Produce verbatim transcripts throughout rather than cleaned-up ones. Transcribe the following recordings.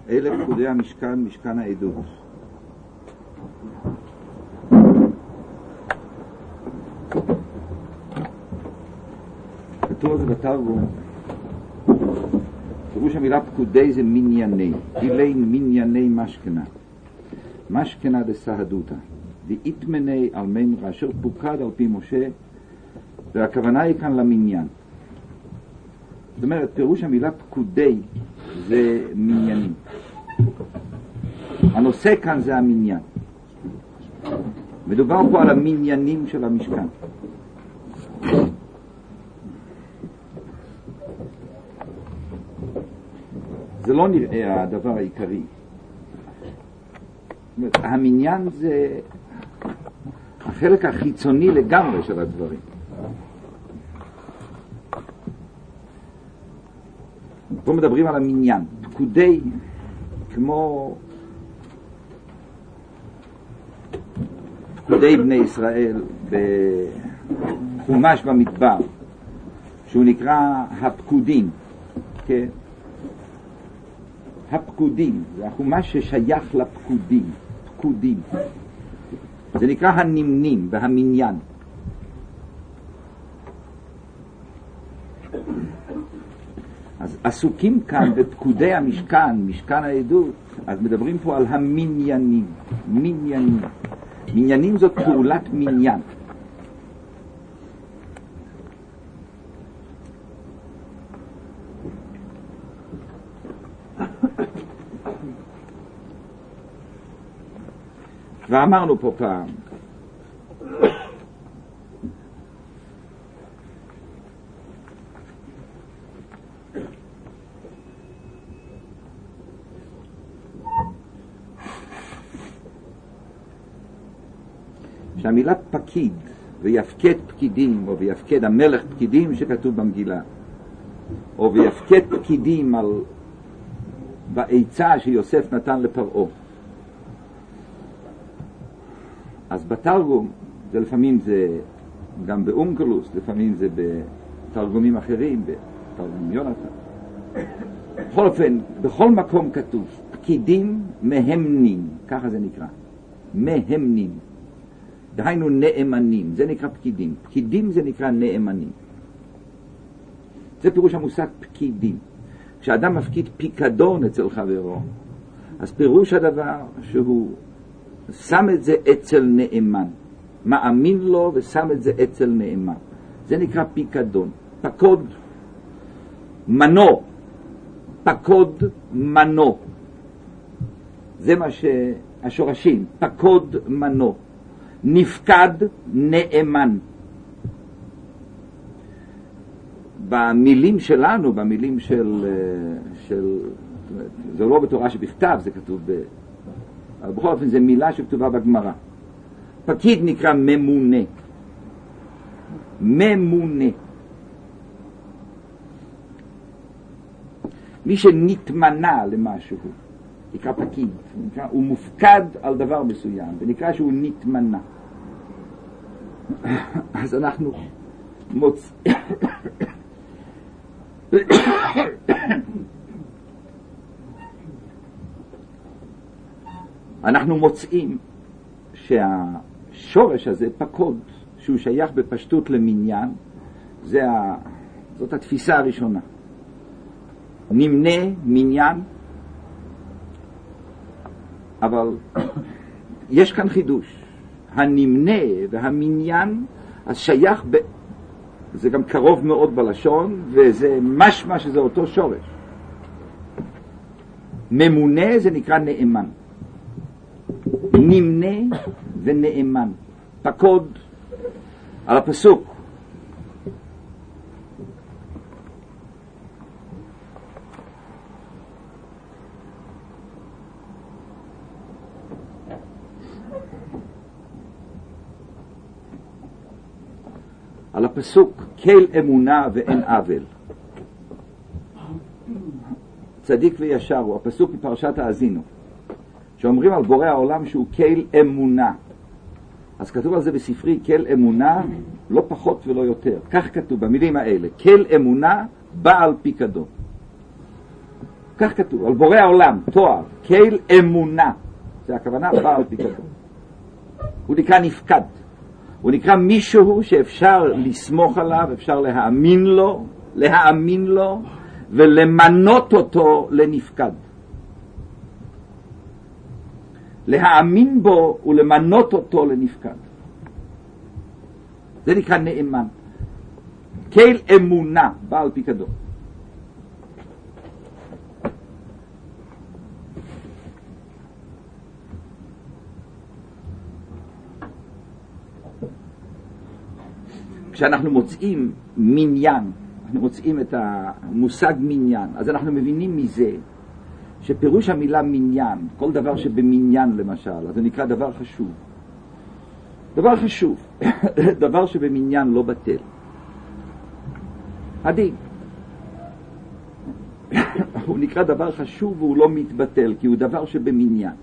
אלה פקודי המשכן, משכן העדות. כתוב על זה בתרגום, פירוש המילה פקודי זה מנייני, אילין מנייני משכנה, משכנה דסהדותא, דאיתמני על מימרא אשר פוקד על פי משה, והכוונה היא כאן למניין. זאת אומרת, פירוש המילה פקודי זה מניינים. הנושא כאן זה המניין. מדובר פה על המניינים של המשכן. זה לא נראה הדבר העיקרי. המניין זה החלק החיצוני לגמרי של הדברים. פה מדברים על המניין. פקודי, כמו פקודי בני ישראל בחומש במדבר, שהוא נקרא הפקודים, כן? הפקודים, זה החומש ששייך לפקודים, פקודים. זה נקרא הנמנים והמניין. אז עסוקים כאן בפקודי המשכן, משכן העדות, אז מדברים פה על המניינים, מניינים. מניינים זאת פעולת מניין. ואמרנו פה פעם, שהמילה פקיד ויפקד פקידים, או ויפקד המלך פקידים שכתוב במגילה, או ויפקד פקידים על בעצה שיוסף נתן לפרעה. אז בתרגום, זה לפעמים זה גם באונקלוס, לפעמים זה בתרגומים אחרים, בתרגום יונתן. בכל אופן, בכל מקום כתוב, פקידים מהמנים, ככה זה נקרא, מהמנים. דהיינו נאמנים, זה נקרא פקידים. פקידים זה נקרא נאמנים. זה פירוש המושג פקידים. כשאדם מפקיד פיקדון אצל חברו, אז פירוש הדבר שהוא שם את זה אצל נאמן, מאמין לו ושם את זה אצל נאמן. זה נקרא פיקדון. פקוד מנו, פקוד מנו, זה מה שהשורשים, פקוד מנו. נפקד נאמן. במילים שלנו, במילים של, של זה לא בתורה שבכתב, זה כתוב ב... אבל בכל אופן זה מילה שכתובה בגמרא. פקיד נקרא ממונה. ממונה. מי שנתמנה למשהו נקרא פקיד. נקרא, הוא מופקד על דבר מסוים, ונקרא שהוא נתמנה. אז אנחנו מוצ... אנחנו מוצאים שהשורש הזה, פקוד, שהוא שייך בפשטות למניין, זה ה... זאת התפיסה הראשונה. נמנה, מניין, אבל יש כאן חידוש. הנמנה והמניין, אז שייך, ב... זה גם קרוב מאוד בלשון, וזה משמע שזה אותו שורש. ממונה זה נקרא נאמן. נמנה ונאמן. פקוד על הפסוק. על הפסוק, כל אמונה ואין עוול. צדיק וישר הוא הפסוק מפרשת האזינו, שאומרים על בורא העולם שהוא כל אמונה. אז כתוב על זה בספרי, כל אמונה, לא פחות ולא יותר. כך כתוב במילים האלה, כל אמונה בעל פיקדון. כך כתוב, על בורא העולם, תואר, קהל אמונה, זה הכוונה בעל פיקדון. הוא נקרא נפקד, הוא נקרא מישהו שאפשר לסמוך עליו, אפשר להאמין לו, להאמין לו, ולמנות אותו לנפקד. להאמין בו ולמנות אותו לנפקד. זה נקרא נאמן. קהל אמונה, בעל פיקדון. כשאנחנו מוצאים מניין, אנחנו מוצאים את המושג מניין, אז אנחנו מבינים מזה שפירוש המילה מניין, כל דבר שבמניין למשל, אז זה נקרא דבר חשוב. דבר חשוב, דבר שבמניין לא בטל. הדין. הוא נקרא דבר חשוב והוא לא מתבטל, כי הוא דבר שבמניין.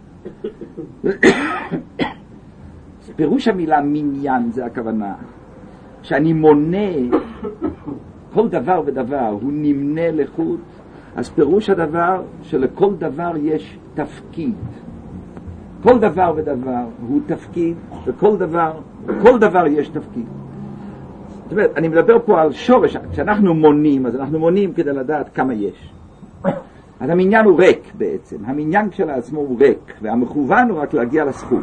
פירוש המילה מניין זה הכוונה. שאני מונה כל דבר ודבר, הוא נמנה לחוט, אז פירוש הדבר שלכל דבר יש תפקיד. כל דבר ודבר הוא תפקיד, וכל דבר, כל דבר יש תפקיד. זאת אומרת, אני מדבר פה על שורש, כשאנחנו מונים, אז אנחנו מונים כדי לדעת כמה יש. אז המניין הוא ריק בעצם, המניין כשלעצמו הוא ריק, והמכוון הוא רק להגיע לסכום.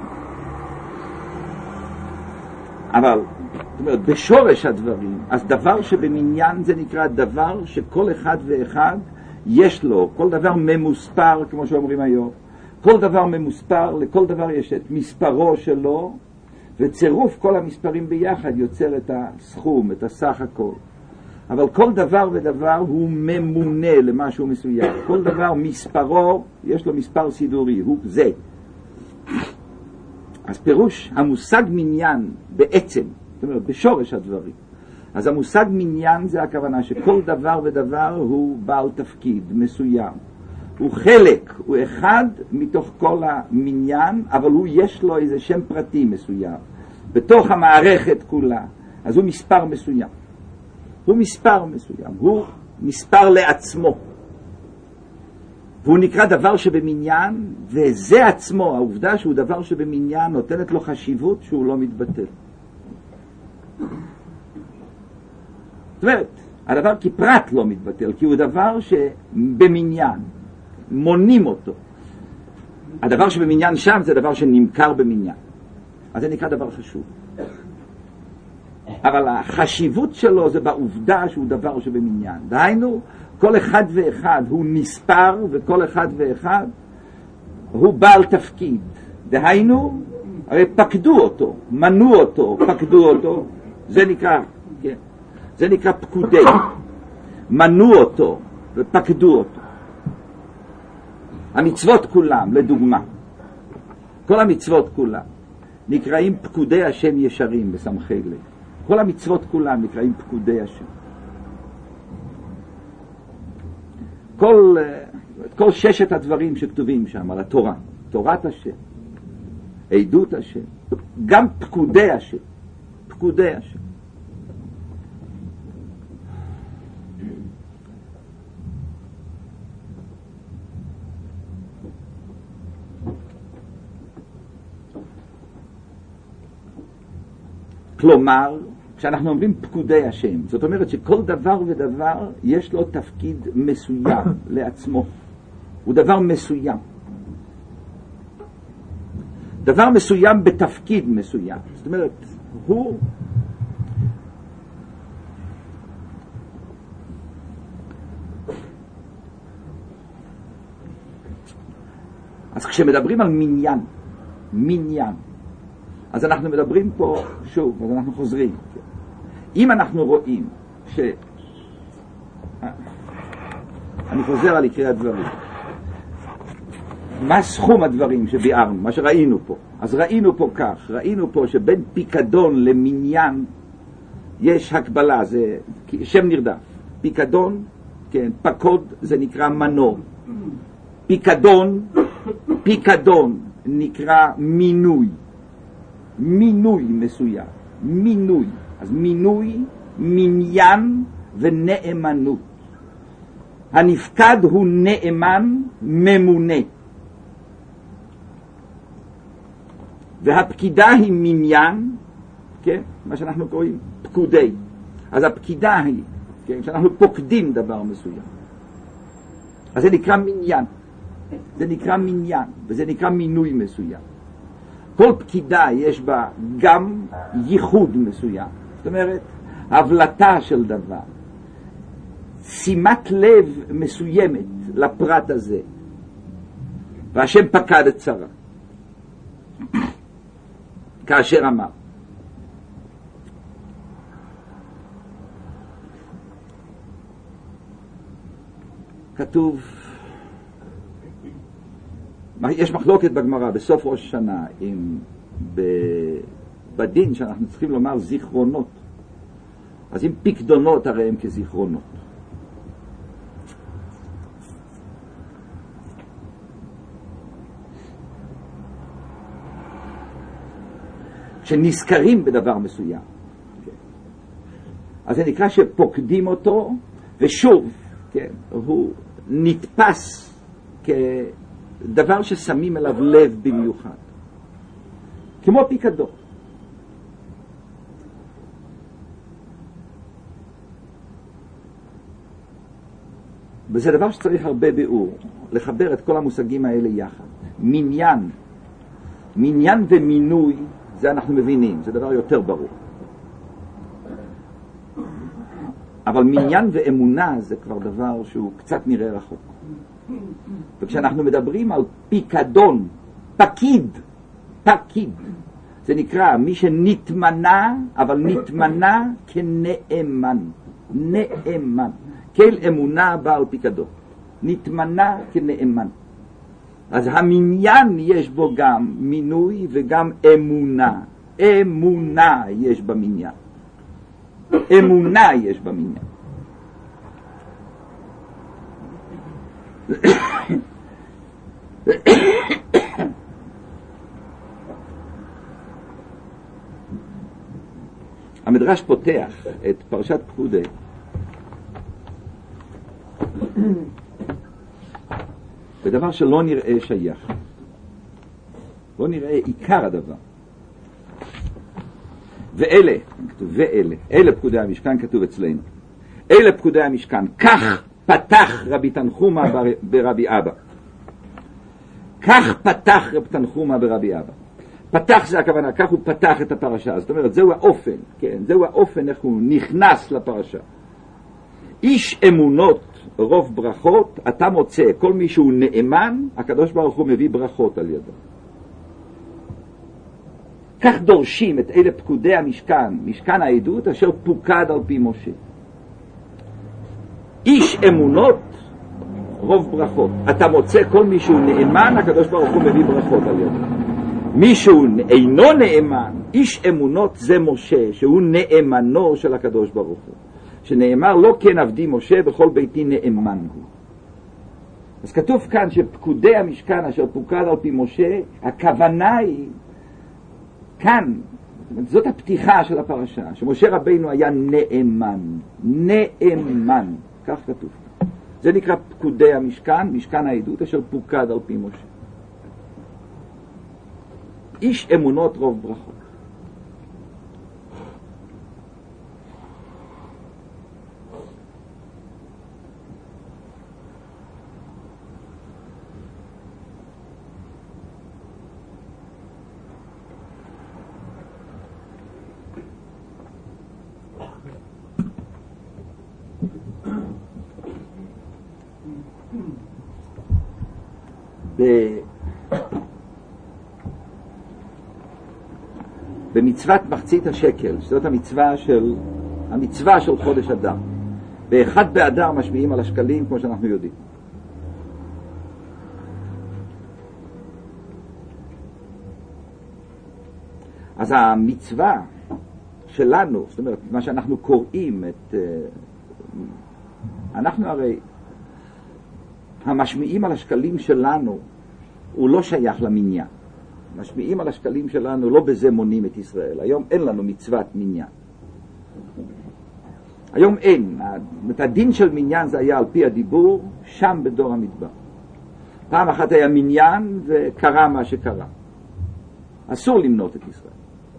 אבל, זאת אומרת, בשורש הדברים, אז דבר שבמניין זה נקרא דבר שכל אחד ואחד יש לו, כל דבר ממוספר, כמו שאומרים היום, כל דבר ממוספר, לכל דבר יש את מספרו שלו, וצירוף כל המספרים ביחד יוצר את הסכום, את הסך הכל. אבל כל דבר ודבר הוא ממונה למשהו מסוים. כל דבר מספרו, יש לו מספר סידורי, הוא זה. אז פירוש המושג מניין בעצם, זאת אומרת בשורש הדברים, אז המושג מניין זה הכוונה שכל דבר ודבר הוא בעל תפקיד מסוים. הוא חלק, הוא אחד מתוך כל המניין, אבל הוא יש לו איזה שם פרטי מסוים. בתוך המערכת כולה, אז הוא מספר מסוים. הוא מספר מסוים, הוא מספר לעצמו. והוא נקרא דבר שבמניין, וזה עצמו, העובדה שהוא דבר שבמניין, נותנת לו חשיבות שהוא לא מתבטל. זאת אומרת, הדבר כפרט לא מתבטל, כי הוא דבר שבמניין, מונים אותו. הדבר שבמניין שם זה דבר שנמכר במניין. אז זה נקרא דבר חשוב. אבל החשיבות שלו זה בעובדה שהוא דבר שבמניין. דהיינו, כל אחד ואחד הוא נספר, וכל אחד ואחד הוא בעל תפקיד. דהיינו, הרי פקדו אותו, מנו אותו, פקדו אותו, זה נקרא, כן, זה נקרא פקודי. מנו אותו ופקדו אותו. המצוות כולם, לדוגמה, כל המצוות כולם נקראים פקודי השם ישרים בסמכי לב. כל המצוות כולם נקראים פקודי השם. כל, כל ששת הדברים שכתובים שם על התורה, תורת השם, עדות השם, גם פקודי השם, פקודי השם. כלומר, כשאנחנו אומרים פקודי השם, זאת אומרת שכל דבר ודבר יש לו תפקיד מסוים לעצמו. הוא דבר מסוים. דבר מסוים בתפקיד מסוים. זאת אומרת, הוא... אז כשמדברים על מניין, מניין, אז אנחנו מדברים פה, שוב, אז אנחנו חוזרים. אם אנחנו רואים ש... אני חוזר על עיקרי הדברים. מה סכום הדברים שביארנו, מה שראינו פה? אז ראינו פה כך, ראינו פה שבין פיקדון למניין יש הקבלה, זה שם נרדף. פיקדון, כן, פקוד זה נקרא מנור. פיקדון, פיקדון נקרא מינוי. מינוי מסוים, מינוי. אז מינוי, מניין ונאמנות. הנפקד הוא נאמן ממונה, והפקידה היא מניין, כן? מה שאנחנו קוראים פקודי. אז הפקידה היא, כן? כשאנחנו פוקדים דבר מסוים, אז זה נקרא מניין, זה נקרא מניין, וזה נקרא מינוי מסוים. כל פקידה יש בה גם ייחוד מסוים, זאת אומרת, הבלטה של דבר, שימת לב מסוימת לפרט הזה, והשם פקד את שרה כאשר אמר. כתוב, יש מחלוקת בגמרא בסוף ראש השנה עם בדין שאנחנו צריכים לומר זיכרונות, אז אם פקדונות הרי הם כזיכרונות. שנזכרים בדבר מסוים, אז זה נקרא שפוקדים אותו, ושוב, כן, הוא נתפס כדבר ששמים אליו לב במיוחד, כמו פיקדון. וזה דבר שצריך הרבה ביאור, לחבר את כל המושגים האלה יחד. מניין, מניין ומינוי, זה אנחנו מבינים, זה דבר יותר ברור. אבל מניין ואמונה זה כבר דבר שהוא קצת נראה רחוק. וכשאנחנו מדברים על פיקדון, פקיד, פקיד, זה נקרא מי שנתמנה, אבל נתמנה כנאמן, נאמן. כל אמונה בעל פיקדון, נתמנה כנאמן. אז המניין יש בו גם מינוי וגם אמונה. אמונה יש במניין. אמונה יש במניין. המדרש פותח את פרשת פקודי בדבר שלא נראה שייך, לא נראה עיקר הדבר. ואלה, כתוב ואלה, אלה פקודי המשכן, כתוב אצלנו, אלה פקודי המשכן, כך פתח רבי תנחומה ברבי אבא, כך פתח רבי תנחומה ברבי אבא. פתח זה הכוונה, כך הוא פתח את הפרשה, זאת אומרת, זהו האופן, כן, זהו האופן איך הוא נכנס לפרשה. איש אמונות רוב ברכות, אתה מוצא, כל מי שהוא נאמן, הקדוש ברוך הוא מביא ברכות על ידו. כך דורשים את אלה פקודי המשכן, משכן העדות, אשר פוקד על פי משה. איש אמונות רוב ברכות, אתה מוצא, כל מי שהוא נאמן, הקדוש ברוך הוא מביא ברכות על ידו. מי שהוא אינו נאמן, איש אמונות זה משה, שהוא נאמנו של הקדוש ברוך הוא. שנאמר לא כן עבדי משה בכל ביתי נאמן הוא. אז כתוב כאן שפקודי המשכן אשר פוקד על פי משה, הכוונה היא כאן, זאת הפתיחה של הפרשה, שמשה רבינו היה נאמן, נאמן, כך כתוב. זה נקרא פקודי המשכן, משכן העדות אשר פוקד על פי משה. איש אמונות רוב ברכות. במצוות מחצית השקל, שזאת המצווה של המצווה של חודש אדר, באחד באדר משמיעים על השקלים, כמו שאנחנו יודעים. אז המצווה שלנו, זאת אומרת, מה שאנחנו קוראים את, אנחנו הרי המשמיעים על השקלים שלנו הוא לא שייך למניין. משמיעים על השקלים שלנו, לא בזה מונים את ישראל. היום אין לנו מצוות מניין. היום אין. הדין של מניין זה היה על פי הדיבור, שם בדור המדבר. פעם אחת היה מניין וקרה מה שקרה. אסור למנות את ישראל.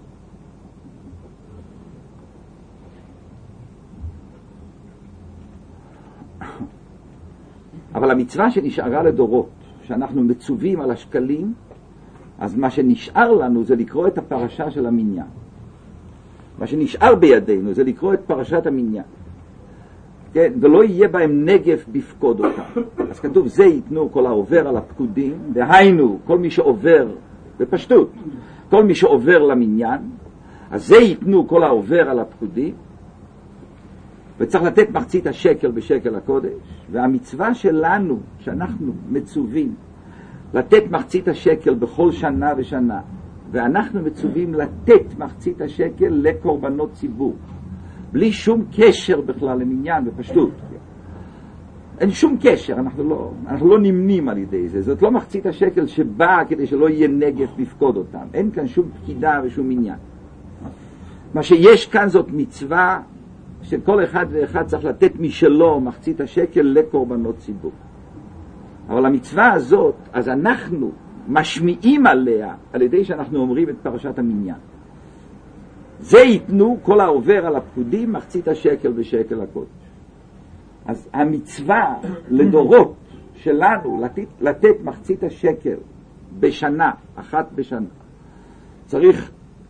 אבל המצווה שנשארה לדורות, שאנחנו מצווים על השקלים, אז מה שנשאר לנו זה לקרוא את הפרשה של המניין. מה שנשאר בידינו זה לקרוא את פרשת המניין. כן? ולא יהיה בהם נגף בפקוד אותם. אז כתוב, זה ייתנו כל העובר על הפקודים, דהיינו, כל מי שעובר, בפשטות, כל מי שעובר למניין, אז זה ייתנו כל העובר על הפקודים, וצריך לתת מחצית השקל בשקל הקודש, והמצווה שלנו, שאנחנו מצווים, לתת מחצית השקל בכל שנה ושנה, ואנחנו מצווים לתת מחצית השקל לקורבנות ציבור, בלי שום קשר בכלל למניין בפשטות. אין שום קשר, אנחנו לא, אנחנו לא נמנים על ידי זה. זאת לא מחצית השקל שבאה כדי שלא יהיה נגף בפקוד אותם. אין כאן שום פקידה ושום עניין. מה שיש כאן זאת מצווה שכל אחד ואחד צריך לתת משלו מחצית השקל לקורבנות ציבור. אבל המצווה הזאת, אז אנחנו משמיעים עליה על ידי שאנחנו אומרים את פרשת המניין. זה ייתנו כל העובר על הפקודים מחצית השקל בשקל הקודש. אז המצווה לדורות שלנו לתת, לתת מחצית השקל בשנה, אחת בשנה, צריך,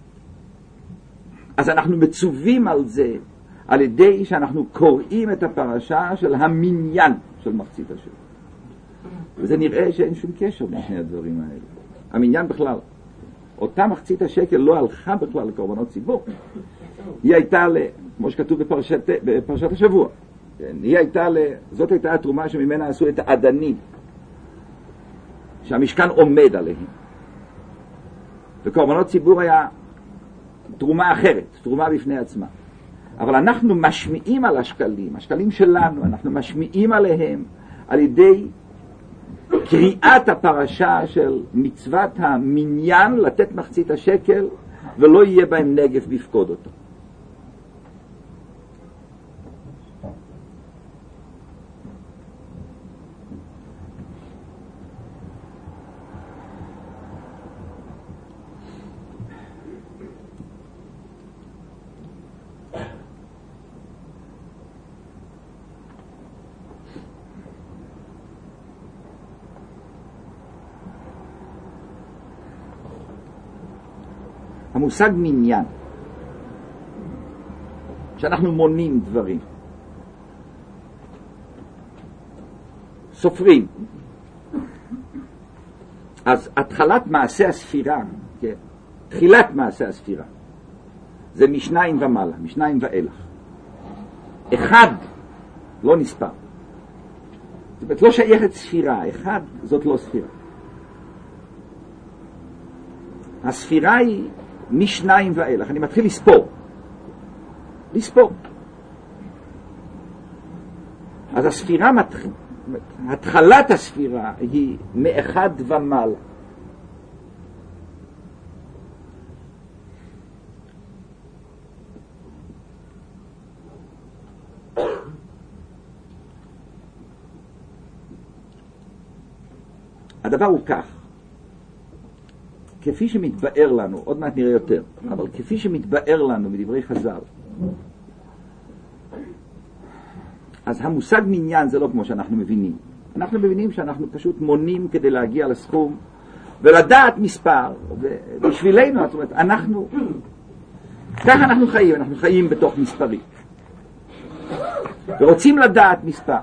אז אנחנו מצווים על זה על ידי שאנחנו קוראים את הפרשה של המניין של מחצית השקל. וזה נראה שאין שום קשר בין שני הדברים האלה. המניין בכלל, אותה מחצית השקל לא הלכה בכלל לקורבנות ציבור. היא הייתה, כמו שכתוב בפרשת, בפרשת השבוע, היא הייתה, זאת הייתה התרומה שממנה עשו את האדנים, שהמשכן עומד עליהם. וקורבנות ציבור היה תרומה אחרת, תרומה בפני עצמה. אבל אנחנו משמיעים על השקלים, השקלים שלנו, אנחנו משמיעים עליהם על ידי קריאת הפרשה של מצוות המניין לתת מחצית השקל ולא יהיה בהם נגף בפקוד אותו. המושג מניין, שאנחנו מונים דברים, סופרים. אז התחלת מעשה הספירה, כן, תחילת מעשה הספירה, זה משניים ומעלה, משניים ואילך. אחד לא נספר. זאת אומרת, לא שייכת ספירה, אחד זאת לא ספירה. הספירה היא משניים ואילך. אני מתחיל לספור. לספור. אז הספירה מתחיל, התחלת הספירה היא מאחד ומעלה. הדבר הוא כך, כפי שמתבאר לנו, עוד מעט נראה יותר, אבל כפי שמתבאר לנו מדברי חז"ל, אז המושג מניין זה לא כמו שאנחנו מבינים. אנחנו מבינים שאנחנו פשוט מונים כדי להגיע לסכום ולדעת מספר, ובשבילנו, זאת אומרת, אנחנו, ככה אנחנו חיים, אנחנו חיים בתוך מספרים. ורוצים לדעת מספר.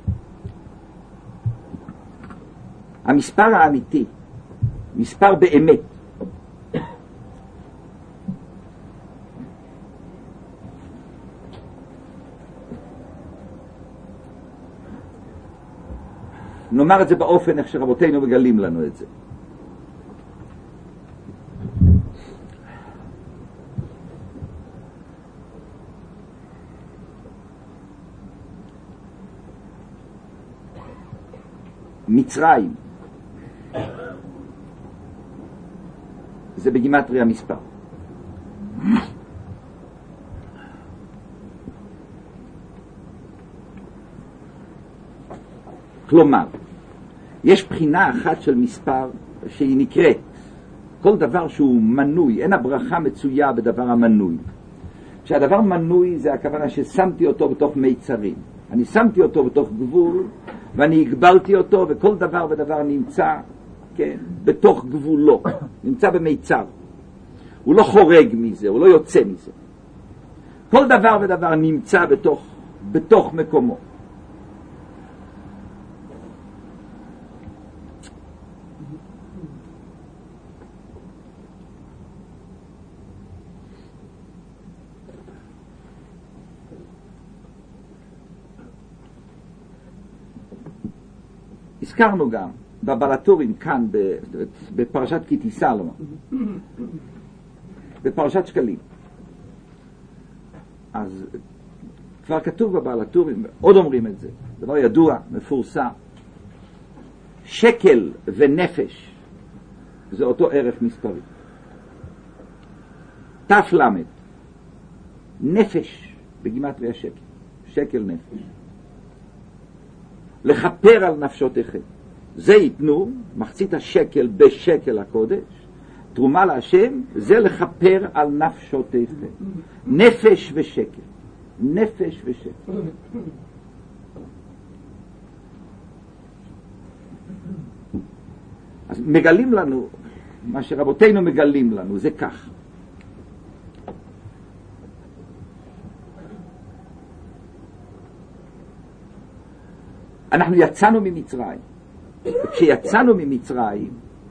המספר האמיתי, מספר באמת, נאמר את זה באופן איך שרבותינו מגלים לנו את זה. מצרים זה בגימטריה מספר. כלומר, יש בחינה אחת של מספר שהיא נקראת, כל דבר שהוא מנוי, אין הברכה מצויה בדבר המנוי. כשהדבר מנוי זה הכוונה ששמתי אותו בתוך מיצרים. אני שמתי אותו בתוך גבול, ואני הגבלתי אותו, וכל דבר ודבר נמצא, כן, בתוך גבולו, נמצא במיצר. הוא לא חורג מזה, הוא לא יוצא מזה. כל דבר ודבר נמצא בתוך, בתוך מקומו. הזכרנו גם בבלטורים כאן בפרשת כי תישא, בפרשת שקלים. אז כבר כתוב בבלטורים, עוד אומרים את זה, דבר ידוע, מפורסם, שקל ונפש זה אותו ערך מספרי. תף למד, נפש בגימטריה שקל, שקל נפש. לכפר על נפשותיכם. זה ייתנו, מחצית השקל בשקל הקודש, תרומה להשם, זה לכפר על נפשותיכם. נפש ושקל. נפש ושקל. אז מגלים לנו, מה שרבותינו מגלים לנו, זה כך. אנחנו יצאנו ממצרים. כשיצאנו ממצרים,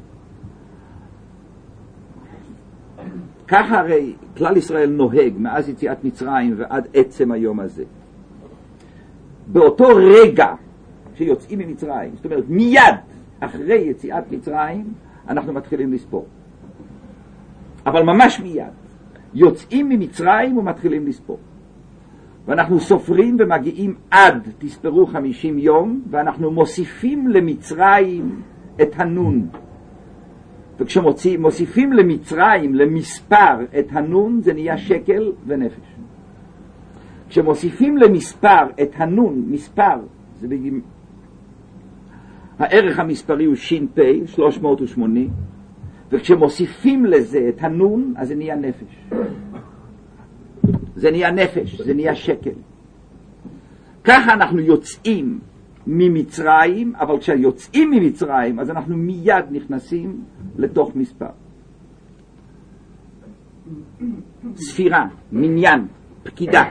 ככה הרי כלל ישראל נוהג מאז יציאת מצרים ועד עצם היום הזה. באותו רגע שיוצאים ממצרים, זאת אומרת מיד אחרי יציאת מצרים, אנחנו מתחילים לספור. אבל ממש מיד. יוצאים ממצרים ומתחילים לספור. ואנחנו סופרים ומגיעים עד, תספרו חמישים יום, ואנחנו מוסיפים למצרים את הנון. וכשמוסיפים למצרים, למספר, את הנון, זה נהיה שקל ונפש. כשמוסיפים למספר את הנון, מספר, זה בגים... הערך המספרי הוא שין פי, שלוש מאות ושמונים, וכשמוסיפים לזה את הנון, אז זה נהיה נפש. זה נהיה נפש, זה נהיה שקל. ככה אנחנו יוצאים ממצרים, אבל כשיוצאים ממצרים, אז אנחנו מיד נכנסים לתוך מספר. ספירה, מניין, פקידה.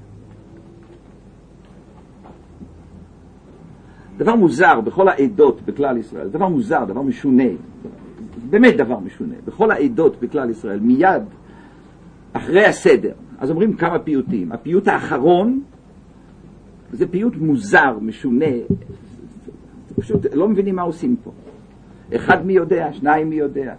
דבר מוזר בכל העדות בכלל ישראל, דבר מוזר, דבר משונה, באמת דבר משונה. בכל העדות בכלל ישראל, מיד אחרי הסדר, אז אומרים כמה פיוטים. הפיוט האחרון זה פיוט מוזר, משונה, פשוט לא מבינים מה עושים פה. אחד מי יודע, שניים מי יודע.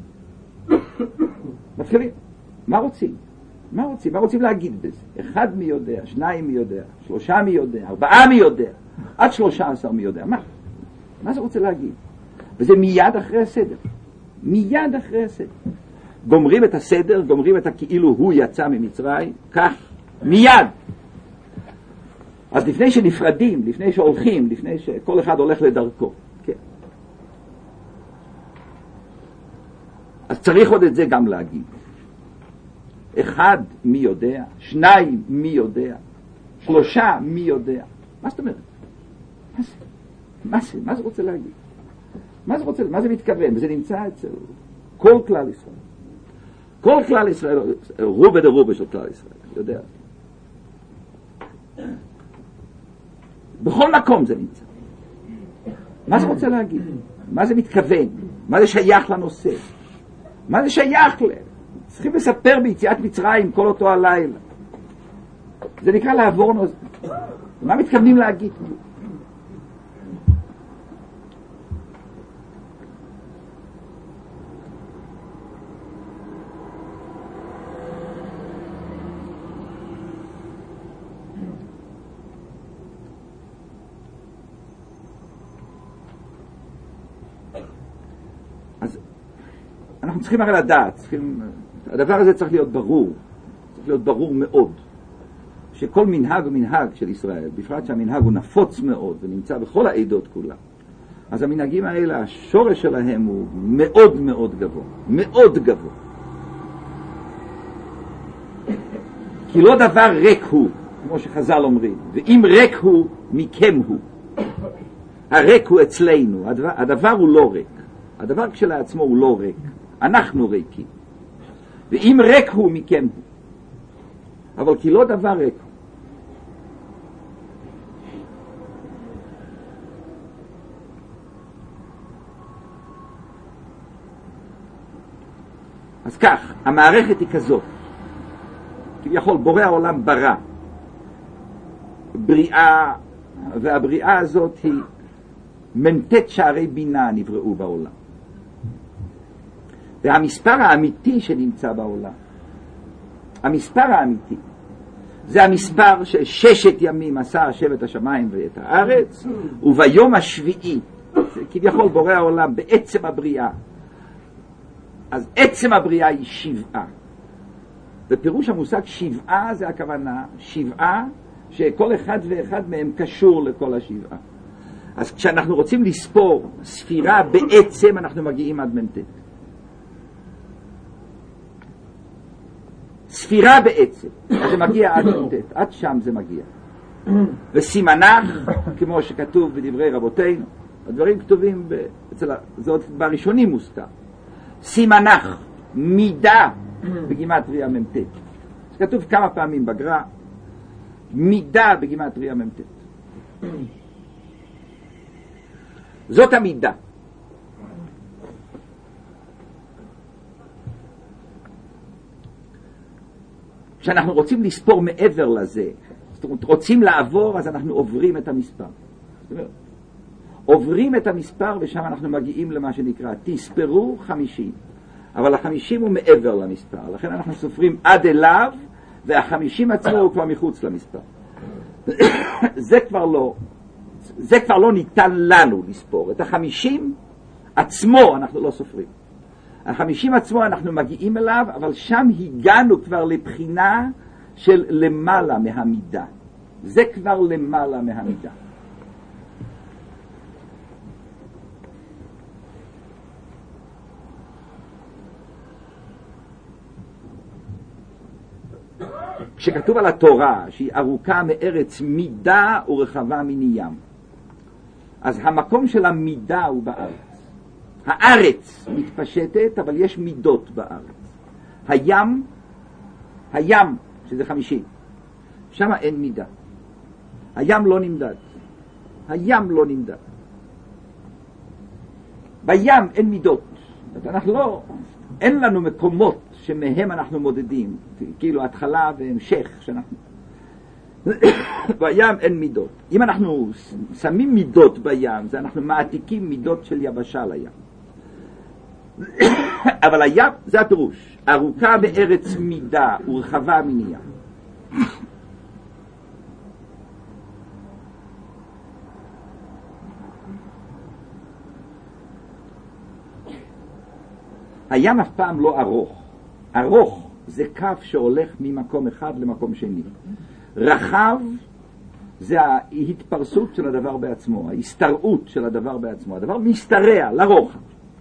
מתחילים, מה רוצים? מה רוצים? מה רוצים להגיד בזה? אחד מי יודע, שניים מי יודע, שלושה מי יודע, ארבעה מי יודע, עד שלושה עשר מי יודע. מה? מה זה רוצה להגיד? וזה מיד אחרי הסדר. מיד אחרי הסדר. גומרים את הסדר, גומרים את הכאילו הוא יצא ממצרים, כך, מיד. אז לפני שנפרדים, לפני שהולכים, לפני שכל אחד הולך לדרכו. כן. אז צריך עוד את זה גם להגיד. אחד, מי יודע? שניים, מי יודע? שלושה, מי יודע? מה זאת אומרת? מה זה? מה זה? מה זה רוצה להגיד? מה זה רוצה? מה זה מתכוון? וזה נמצא אצל כל כלל ישראל. כל כלל ישראל, רובה דרובה של כלל ישראל, יודע. בכל מקום זה נמצא. מה זה רוצה להגיד? מה זה מתכוון? מה זה שייך לנושא? מה זה שייך ל... צריכים לספר ביציאת מצרים כל אותו הלילה. זה נקרא לעבור נושא. מה מתכוונים להגיד? אנחנו צריכים הרי לדעת, צריכים, הדבר הזה צריך להיות ברור, צריך להיות ברור מאוד, שכל מנהג הוא מנהג של ישראל, בפרט שהמנהג הוא נפוץ מאוד ונמצא בכל העדות כולה, אז המנהגים האלה, השורש שלהם הוא מאוד מאוד גבוה, מאוד גבוה. כי לא דבר ריק הוא, כמו שחז"ל אומרים, ואם ריק הוא, מכם הוא. הריק הוא אצלנו, הדבר, הדבר הוא לא ריק. הדבר כשלעצמו הוא לא ריק. אנחנו ריקים. ואם ריק הוא, מכם הוא. אבל כי לא דבר ריק הוא. אז כך, המערכת היא כזאת. כביכול, בורא העולם ברא. בריאה, והבריאה הזאת היא מנטט שערי בינה נבראו בעולם. והמספר האמיתי שנמצא בעולם, המספר האמיתי, זה המספר של ששת ימים עשה השם את השמיים ואת הארץ, וביום השביעי, כביכול בורא העולם בעצם הבריאה. אז עצם הבריאה היא שבעה. ופירוש המושג שבעה זה הכוונה, שבעה שכל אחד ואחד מהם קשור לכל השבעה. אז כשאנחנו רוצים לספור ספירה בעצם, אנחנו מגיעים עד מנטט. ספירה בעצם, אז זה מגיע עד מנטט, עד שם זה מגיע. וסימנך, כמו שכתוב בדברי רבותינו, הדברים כתובים אצל, זה עוד בראשונים מוזכר. סימנך, מידה, בגימטריה מ"ט. זה כתוב כמה פעמים בגר"א, מידה בגימטריה מ"ט. זאת המידה. כשאנחנו רוצים לספור מעבר לזה, זאת אומרת, רוצים לעבור, אז אנחנו עוברים את המספר. זאת אומרת, עוברים את המספר ושם אנחנו מגיעים למה שנקרא, תספרו חמישים. אבל החמישים הוא מעבר למספר, לכן אנחנו סופרים עד אליו, והחמישים עצמו הוא כבר מחוץ למספר. זה כבר לא, זה כבר לא ניתן לנו לספור. את החמישים עצמו אנחנו לא סופרים. החמישים עצמו אנחנו מגיעים אליו, אבל שם הגענו כבר לבחינה של למעלה מהמידה. זה כבר למעלה מהמידה. כשכתוב על התורה שהיא ארוכה מארץ מידה ורחבה מני ים, אז המקום של המידה הוא בארץ. הארץ מתפשטת, אבל יש מידות בארץ. הים, הים, שזה חמישים, שם אין מידה. הים לא נמדד. הים לא נמדד. בים אין מידות. אנחנו לא, אין לנו מקומות שמהם אנחנו מודדים, כאילו התחלה והמשך שאנחנו... בים אין מידות. אם אנחנו שמים מידות בים, זה אנחנו מעתיקים מידות של יבשה לים. אבל הים, זה הפירוש, ארוכה בארץ מידה ורחבה מני ים. הים אף פעם לא ארוך. ארוך זה קו שהולך ממקום אחד למקום שני. רחב זה ההתפרסות של הדבר בעצמו, ההסתרעות של הדבר בעצמו. הדבר מסתרע לרוחב.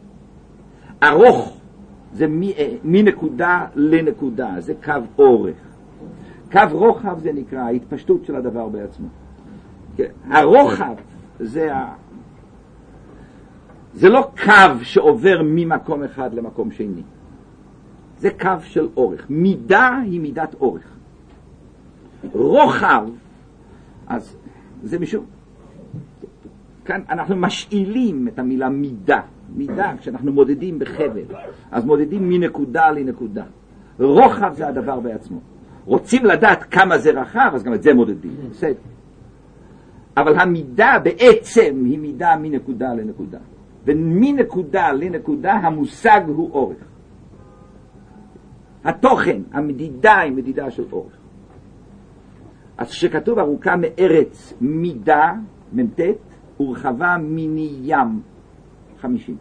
ארוך זה מנקודה לנקודה, זה קו אורך. קו רוחב זה נקרא ההתפשטות של הדבר בעצמו. הרוחב זה ה... זה לא קו שעובר ממקום אחד למקום שני. זה קו של אורך. מידה היא מידת אורך. רוחב, אז זה משום, כאן אנחנו משאילים את המילה מידה. מידה, כשאנחנו מודדים בחבל, אז מודדים מנקודה לנקודה. רוחב זה הדבר בעצמו. רוצים לדעת כמה זה רחב, אז גם את זה מודדים. בסדר. אבל המידה בעצם היא מידה מנקודה לנקודה. ומנקודה לנקודה המושג הוא אורך. התוכן, המדידה היא מדידה של אורך. אז שכתוב ארוכה מארץ מידה, מ"ט, ורחבה מני ים, חמישים.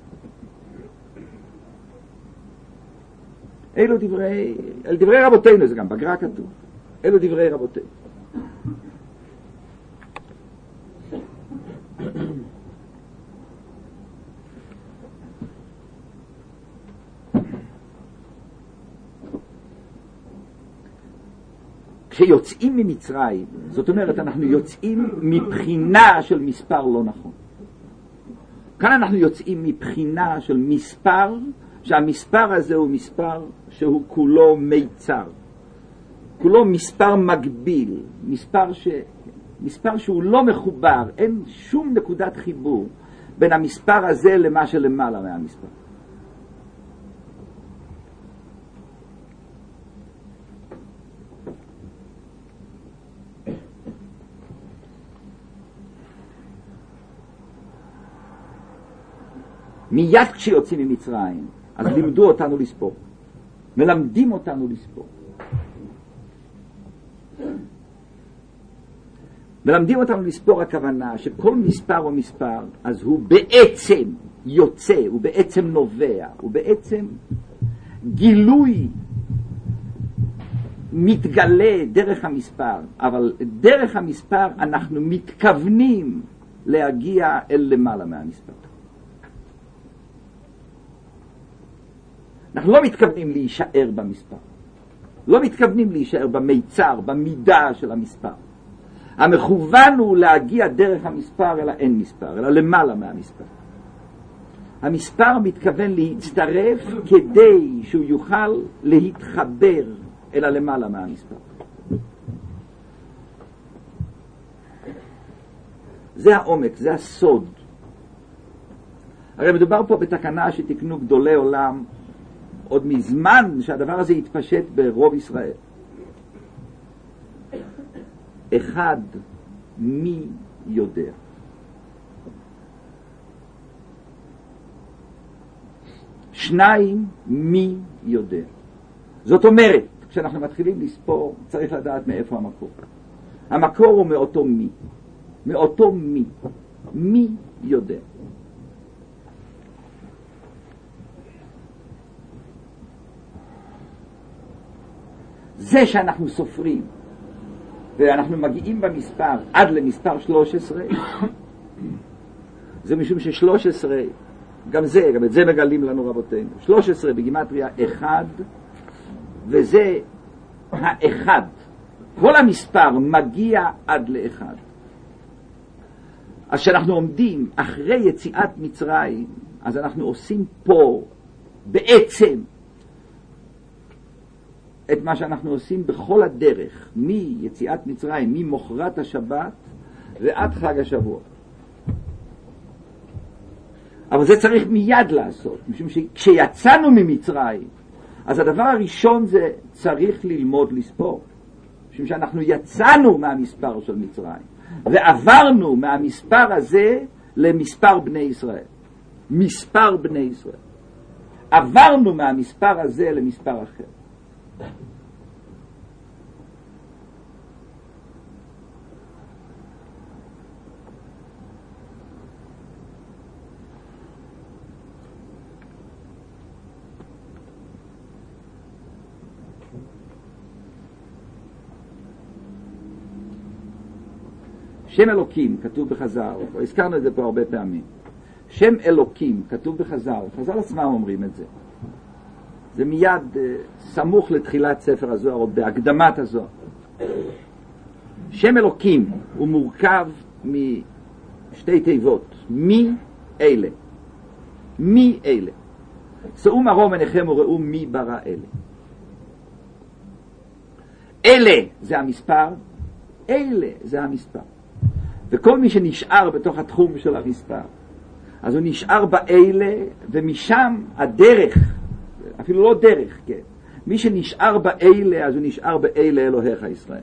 אלו דברי, אל דברי רבותינו, זה גם בגר"א כתוב. אלו דברי רבותינו. כשיוצאים ממצרים, זאת אומרת אנחנו יוצאים מבחינה של מספר לא נכון. כאן אנחנו יוצאים מבחינה של מספר, שהמספר הזה הוא מספר שהוא כולו מיצר, כולו מספר מגביל, מספר, ש... מספר שהוא לא מחובר, אין שום נקודת חיבור בין המספר הזה למה שלמעלה מהמספר. מיד כשיוצאים ממצרים, אז לימדו אותנו לספור. מלמדים אותנו לספור. מלמדים אותנו לספור, הכוונה שכל מספר או מספר, אז הוא בעצם יוצא, הוא בעצם נובע, הוא בעצם גילוי מתגלה דרך המספר, אבל דרך המספר אנחנו מתכוונים להגיע אל למעלה מהמספר. אנחנו לא מתכוונים להישאר במספר, לא מתכוונים להישאר במיצר, במידה של המספר. המכוון הוא להגיע דרך המספר אל האין מספר, אלא למעלה מהמספר. המספר מתכוון להצטרף כדי שהוא יוכל להתחבר אל הלמעלה מהמספר. זה העומק, זה הסוד. הרי מדובר פה בתקנה שתקנו גדולי עולם עוד מזמן שהדבר הזה יתפשט ברוב ישראל. אחד, מי יודע? שניים, מי יודע? זאת אומרת, כשאנחנו מתחילים לספור, צריך לדעת מאיפה המקור. המקור הוא מאותו מי. מאותו מי. מי יודע? זה שאנחנו סופרים, ואנחנו מגיעים במספר עד למספר שלוש עשרה, זה משום ש-שלוש עשרה, גם זה, גם את זה מגלים לנו רבותינו. שלוש עשרה בגימטריה אחד, וזה האחד. כל המספר מגיע עד לאחד. אז כשאנחנו עומדים אחרי יציאת מצרים, אז אנחנו עושים פה בעצם את מה שאנחנו עושים בכל הדרך, מיציאת מצרים, ממוחרת השבת ועד חג השבוע. אבל זה צריך מיד לעשות, משום שכשיצאנו ממצרים, אז הדבר הראשון זה צריך ללמוד לספור. משום שאנחנו יצאנו מהמספר של מצרים, ועברנו מהמספר הזה למספר בני ישראל. מספר בני ישראל. עברנו מהמספר הזה למספר אחר. שם אלוקים כתוב בחז"ל, הזכרנו את זה פה הרבה פעמים. שם אלוקים כתוב בחז"ל, חז"ל עצמם אומרים את זה. זה מיד uh, סמוך לתחילת ספר הזוהר, או בהקדמת הזוהר. שם אלוקים הוא מורכב משתי תיבות, מי אלה. מי אלה. שאו מרום עיניכם וראו מי ברא אלה. אלה זה המספר, אלה זה המספר. וכל מי שנשאר בתוך התחום של המספר, אז הוא נשאר באלה, ומשם הדרך, אפילו לא דרך, כן. מי שנשאר באלה, אז הוא נשאר באלה אלוהיך ישראל.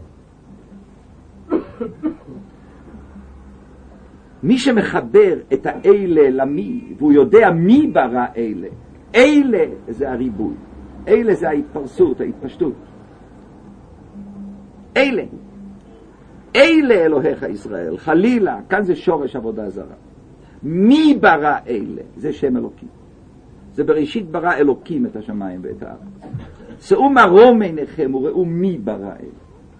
מי שמחבר את האלה למי, והוא יודע מי ברא אלה, אלה זה הריבוי, אלה זה ההתפרסות, ההתפשטות. אלה. אלה אלוהיך ישראל, חלילה, כאן זה שורש עבודה זרה. מי ברא אלה? זה שם אלוקים. זה בראשית ברא אלוקים את השמיים ואת הארץ. שאו מרום עיניכם וראו מי ברא אלה.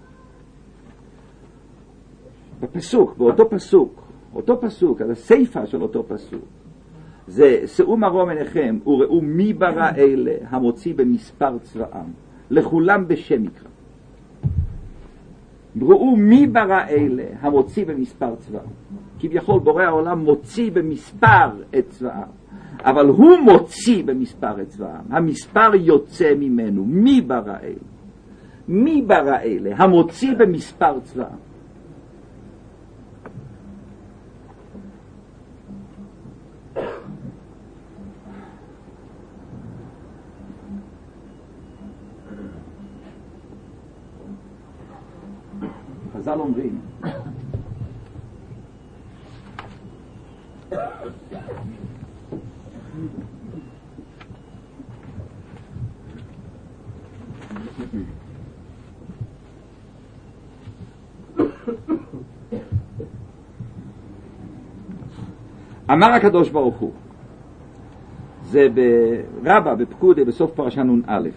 בפסוק, באותו פסוק, אותו פסוק, על הסיפה של אותו פסוק, זה שאו מרום עיניכם וראו מי ברא אלה, המוציא במספר צבאם, לכולם בשם יקרא. בראו מי ברא אלה המוציא במספר צבאם. כביכול בורא העולם מוציא במספר את צבאם, אבל הוא מוציא במספר את צבאם, המספר יוצא ממנו. מי ברא אלה? מי ברא אלה המוציא במספר צבאם? חז"ל אומרים אמר הקדוש ברוך הוא, זה ברבה בפקודה בסוף פרשה נון א',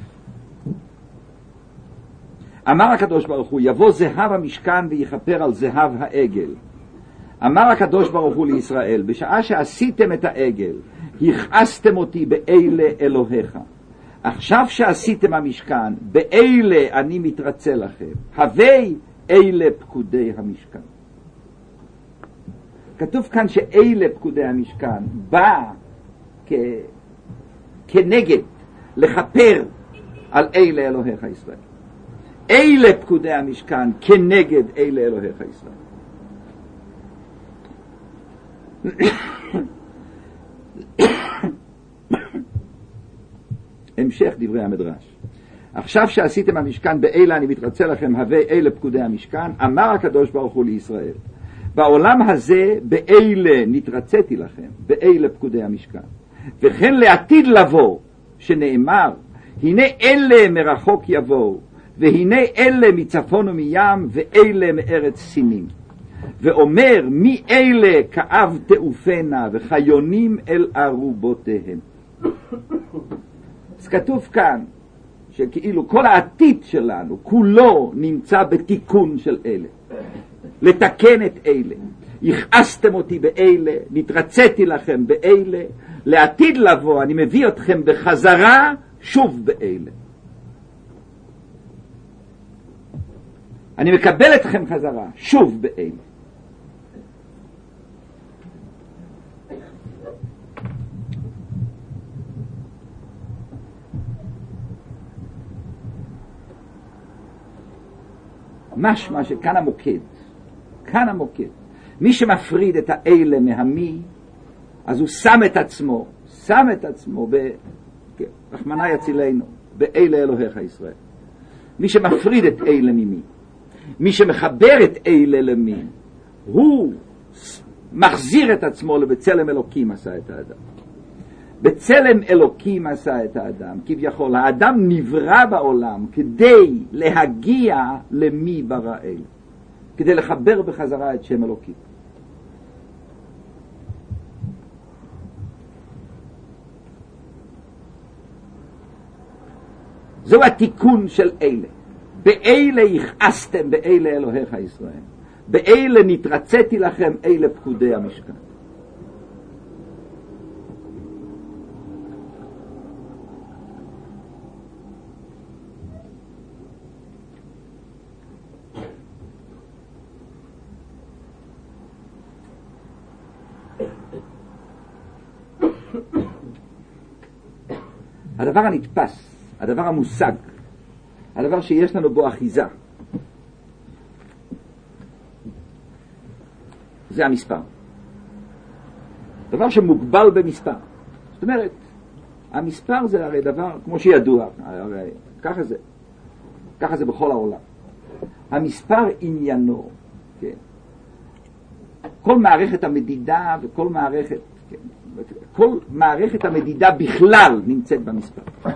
אמר הקדוש ברוך הוא, יבוא זהב המשכן ויכפר על זהב העגל. אמר הקדוש ברוך הוא לישראל, בשעה שעשיתם את העגל הכעסתם אותי באלה אלוהיך. עכשיו שעשיתם המשכן באלה אני מתרצה לכם, הווי אלה פקודי המשכן. כתוב כאן שאלה פקודי המשכן בא כ... כנגד לכפר על אלה אלוהיך ישראל. אלה פקודי המשכן כנגד אלה אלוהיך ישראל. המשך דברי המדרש. עכשיו שעשיתם המשכן באלה אני מתרצה לכם, הווי אלה פקודי המשכן. אמר הקדוש ברוך הוא לישראל, בעולם הזה באלה נתרציתי לכם, באלה פקודי המשכן. וכן לעתיד לבוא שנאמר, הנה אלה מרחוק יבואו, והנה אלה מצפון ומים, ואלה מארץ סינים. ואומר, מי אלה כאב תעופנה, וחיונים אל ארובותיהם. אז כתוב כאן, שכאילו כל העתיד שלנו, כולו נמצא בתיקון של אלה. לתקן את אלה. הכעסתם אותי באלה, נתרציתי לכם באלה, לעתיד לבוא אני מביא אתכם בחזרה שוב באלה. אני מקבל אתכם חזרה שוב באלה. משמע שכאן המוקד, כאן המוקד. מי שמפריד את האלה מהמי, אז הוא שם את עצמו, שם את עצמו, ב... רחמנא יצילנו, באלה אלוהיך ישראל. מי שמפריד את אלה ממי, מי שמחבר את אלה למי, הוא מחזיר את עצמו לבצלם אלוקים עשה את האדם. בצלם אלוקים עשה את האדם, כביכול האדם נברא בעולם כדי להגיע למי ברא אלה, כדי לחבר בחזרה את שם אלוקים. זהו התיקון של אלה. באלה הכעסתם באלה אלוהיך ישראל, באלה נתרציתי לכם, אלה פקודי המשכן. הדבר הנתפס, הדבר המושג, הדבר שיש לנו בו אחיזה, זה המספר. דבר שמוגבל במספר. זאת אומרת, המספר זה הרי דבר, כמו שידוע, הרי ככה זה, ככה זה בכל העולם. המספר עניינו, כן. כל מערכת המדידה וכל מערכת, כן. כל מערכת המדידה בכלל נמצאת במספר.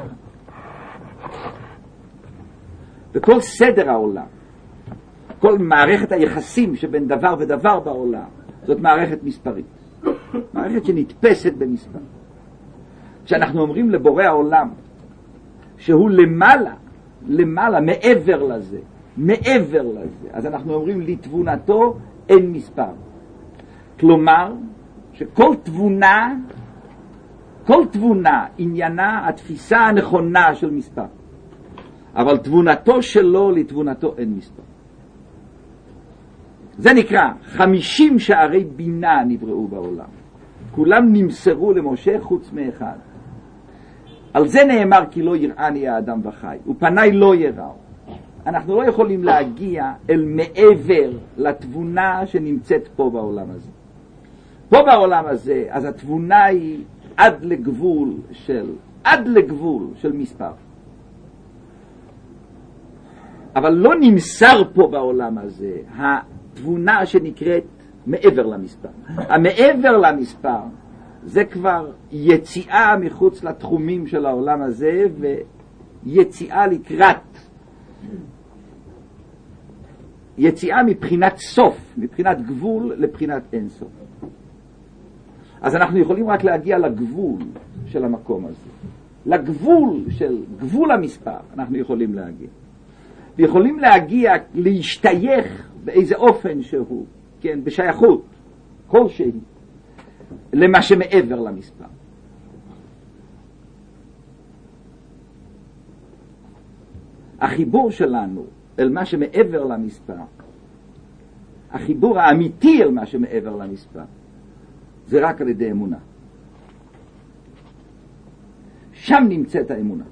וכל סדר העולם, כל מערכת היחסים שבין דבר ודבר בעולם, זאת מערכת מספרית. מערכת שנתפסת במספר. כשאנחנו אומרים לבורא העולם, שהוא למעלה, למעלה, מעבר לזה, מעבר לזה, אז אנחנו אומרים לתבונתו אין מספר. כלומר, שכל תבונה, כל תבונה עניינה התפיסה הנכונה של מספר. אבל תבונתו שלו לתבונתו אין מספר. זה נקרא חמישים שערי בינה נבראו בעולם, כולם נמסרו למשה חוץ מאחד. על זה נאמר כי לא יראני האדם וחי, ופניי לא יראו. אנחנו לא יכולים להגיע אל מעבר לתבונה שנמצאת פה בעולם הזה. פה בעולם הזה, אז התבונה היא עד לגבול של, עד לגבול של מספר. אבל לא נמסר פה בעולם הזה התבונה שנקראת מעבר למספר. המעבר למספר זה כבר יציאה מחוץ לתחומים של העולם הזה ויציאה לקראת, יציאה מבחינת סוף, מבחינת גבול לבחינת אין סוף. אז אנחנו יכולים רק להגיע לגבול של המקום הזה, לגבול של גבול המספר אנחנו יכולים להגיע, ויכולים להגיע להשתייך באיזה אופן שהוא, כן, בשייכות כלשהי למה שמעבר למספר. החיבור שלנו אל מה שמעבר למספר, החיבור האמיתי אל מה שמעבר למספר, זה רק על ידי אמונה. שם נמצאת האמונה.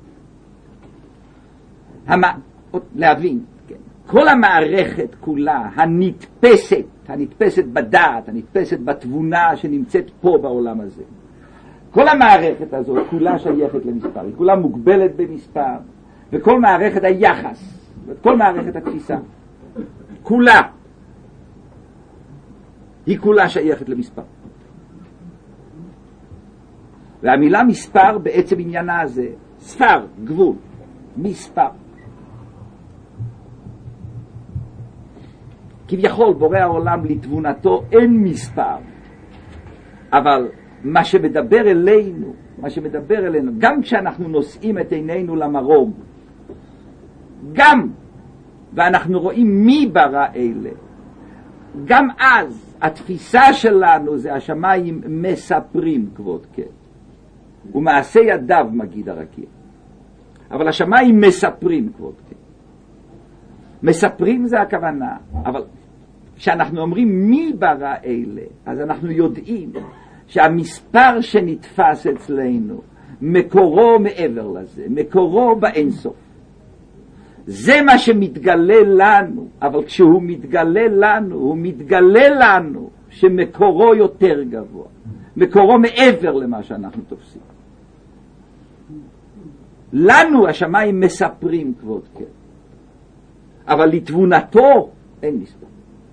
המ... להבין, כן. כל המערכת כולה, הנתפסת, הנתפסת בדעת, הנתפסת בתבונה שנמצאת פה בעולם הזה, כל המערכת הזאת כולה שייכת למספר, היא כולה מוגבלת במספר, וכל מערכת היחס, וכל מערכת התפיסה, כולה, היא כולה שייכת למספר. והמילה מספר בעצם עניינה הזה, ספר, גבול, מספר. כביכול בורא העולם לתבונתו אין מספר, אבל מה שמדבר אלינו, מה שמדבר אלינו, גם כשאנחנו נושאים את עינינו למרום, גם, ואנחנו רואים מי ברא אלה, גם אז התפיסה שלנו זה השמיים מספרים כבוד כן, ומעשה ידיו מגיד הרקיע. אבל השמיים מספרים כבוד כן. מספרים זה הכוונה, אבל כשאנחנו אומרים מי ברא אלה, אז אנחנו יודעים שהמספר שנתפס אצלנו מקורו מעבר לזה, מקורו באינסוף. זה מה שמתגלה לנו, אבל כשהוא מתגלה לנו, הוא מתגלה לנו שמקורו יותר גבוה, מקורו מעבר למה שאנחנו תופסים. לנו השמיים מספרים כבוד כן, אבל לתבונתו אין מספר.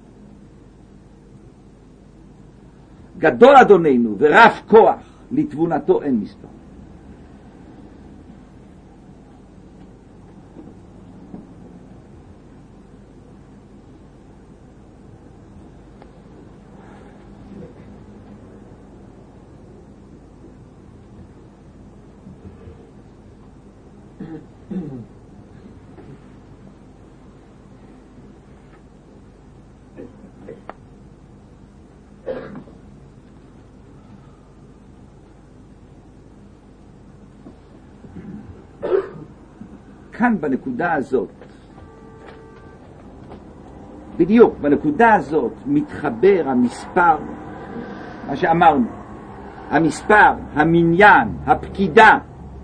גדול אדוננו ורב כוח, לתבונתו אין מספר. כאן בנקודה הזאת, בדיוק בנקודה הזאת מתחבר המספר, מה שאמרנו, המספר, המניין, הפקידה,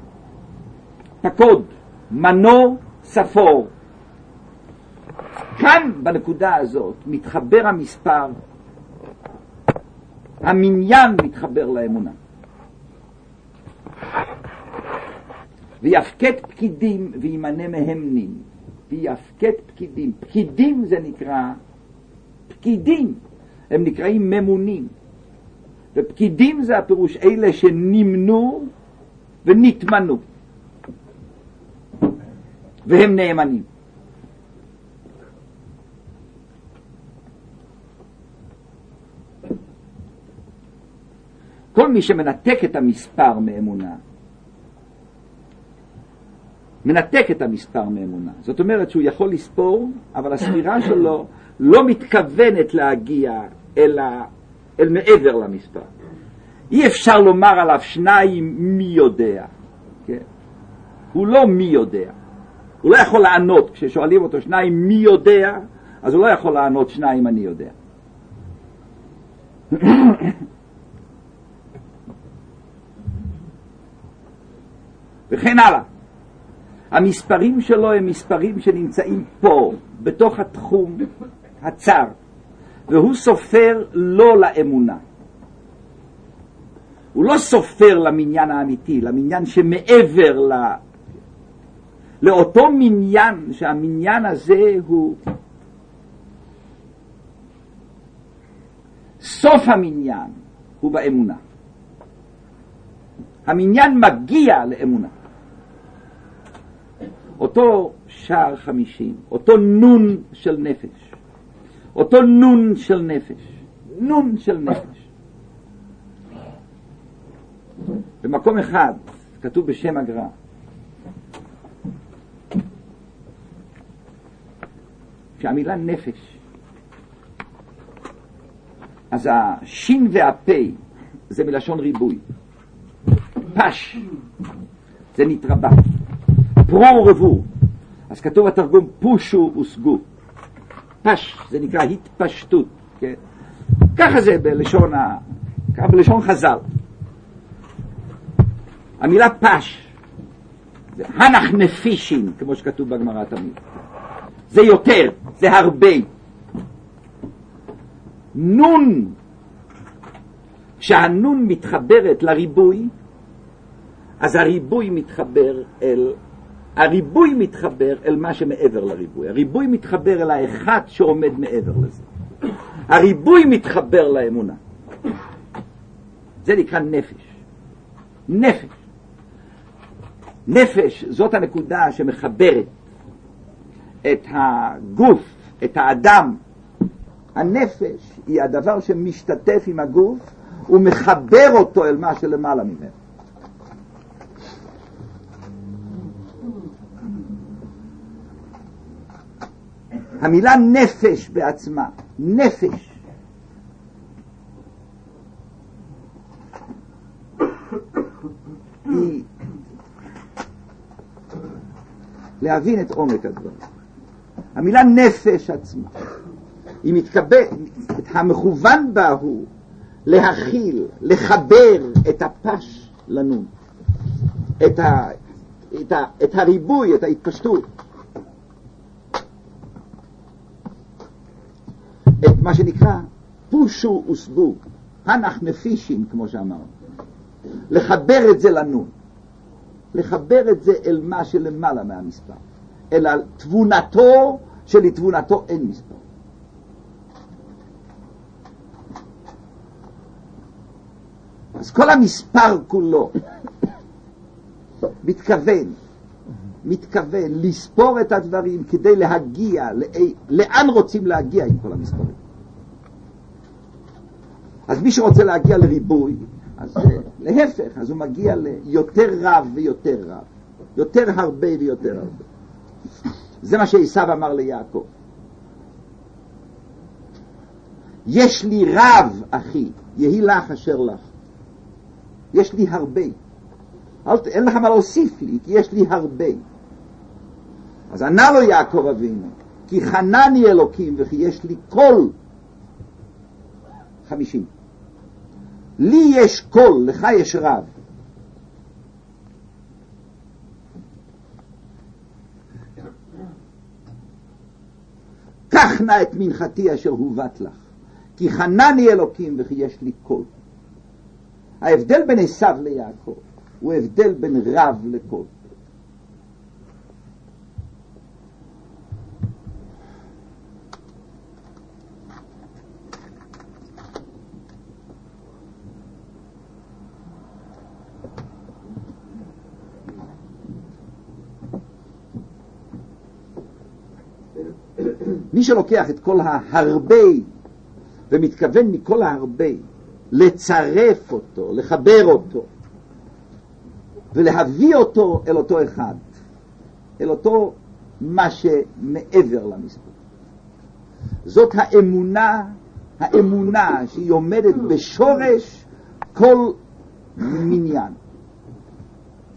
פקוד, מנו, ספור. כאן בנקודה הזאת מתחבר המספר, המניין מתחבר לאמונה. ויפקד פקידים וימנה מהם נין. ויפקד פקידים. פקידים זה נקרא, פקידים, הם נקראים ממונים. ופקידים זה הפירוש אלה שנמנו ונתמנו. והם נאמנים. כל מי שמנתק את המספר מאמונה, מנתק את המספר מאמונה. זאת אומרת שהוא יכול לספור, אבל הספירה שלו לא מתכוונת להגיע אל, ה... אל מעבר למספר. אי אפשר לומר עליו שניים מי יודע. כן? הוא לא מי יודע. הוא לא יכול לענות כששואלים אותו שניים מי יודע, אז הוא לא יכול לענות שניים אני יודע. וכן הלאה. המספרים שלו הם מספרים שנמצאים פה, בתוך התחום הצר, והוא סופר לא לאמונה. הוא לא סופר למניין האמיתי, למניין שמעבר ל... לאותו מניין, שהמניין הזה הוא סוף המניין, הוא באמונה. המניין מגיע לאמונה. אותו שער חמישים, אותו נון של נפש, אותו נון של נפש, נון של נפש. במקום אחד כתוב בשם הגר"א, שהמילה נפש, אז השין והפה זה מלשון ריבוי, פש זה נתרבה, פרו רבו, אז כתוב התרגום פושו וסגו, פש זה נקרא התפשטות, כן? ככה זה בלשון, ה... ככה בלשון חז"ל. המילה פש זה הנח נפישין, כמו שכתוב בגמרא תמיד, זה יותר, זה הרבה. נון, כשהנון מתחברת לריבוי, אז הריבוי מתחבר אל, הריבוי מתחבר אל מה שמעבר לריבוי. הריבוי מתחבר אל האחד שעומד מעבר לזה. הריבוי מתחבר לאמונה. זה נקרא נפש. נפש. נפש זאת הנקודה שמחברת את הגוף, את האדם. הנפש היא הדבר שמשתתף עם הגוף ומחבר אותו אל מה שלמעלה ממנו. המילה נפש בעצמה, נפש, היא להבין את עומק הדברים. המילה נפש עצמה, היא מתקבל, המכוון בה הוא להכיל, לחבר את הפש לנון, את, ה, את, ה, את הריבוי, את ההתפשטות, את מה שנקרא פושו וסגו, הנח נפישין, כמו שאמרנו, לחבר את זה לנון, לחבר את זה אל מה שלמעלה מהמספר, אל תבונתו שלתבונתו אין מספר. אז כל המספר כולו מתכוון, מתכוון לספור את הדברים כדי להגיע לאן רוצים להגיע עם כל המספרים. אז מי שרוצה להגיע לריבוי, אז להפך, אז הוא מגיע ליותר רב ויותר רב, יותר הרבה ויותר הרבה. זה מה שעשיו אמר ליעקב. יש לי רב, אחי, יהי לך אשר לך. יש לי הרבה. אל, אין לך מה להוסיף לי, כי יש לי הרבה. אז ענה לו יעקב אבינו, כי חנני אלוקים וכי יש לי כל. חמישים. לי יש כל, לך יש רב. קח נא את מנחתי אשר הובט לך, כי חנני אלוקים וכי יש לי כל. ההבדל בין עשיו ליעקב הוא הבדל בין רב לכל. מי שלוקח את כל ההרבה ומתכוון מכל ההרבה לצרף אותו, לחבר אותו ולהביא אותו אל אותו אחד, אל אותו מה שמעבר למספר. זאת האמונה, האמונה שהיא עומדת בשורש כל מניין.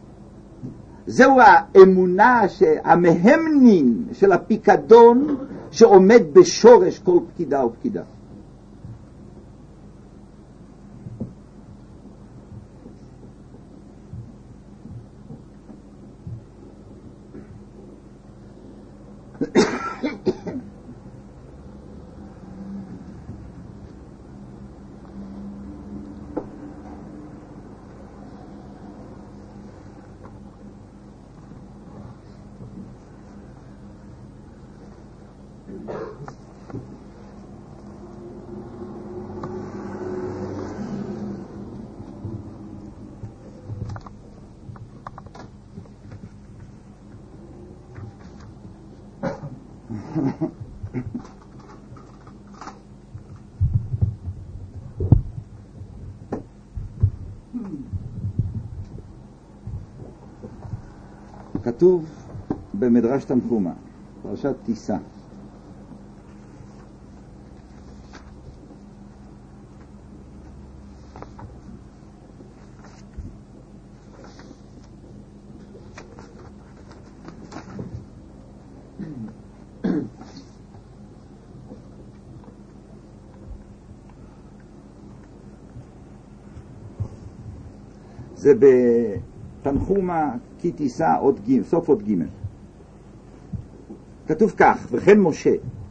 זהו האמונה שהמהמנין של הפיקדון שעומד בשורש כל פקידה ופקידה. כתוב במדרש תנחומה, פרשת תישא, זה בתנחומה כי תישא עוד ג', סוף עוד ג'. כתוב כך: וכן משה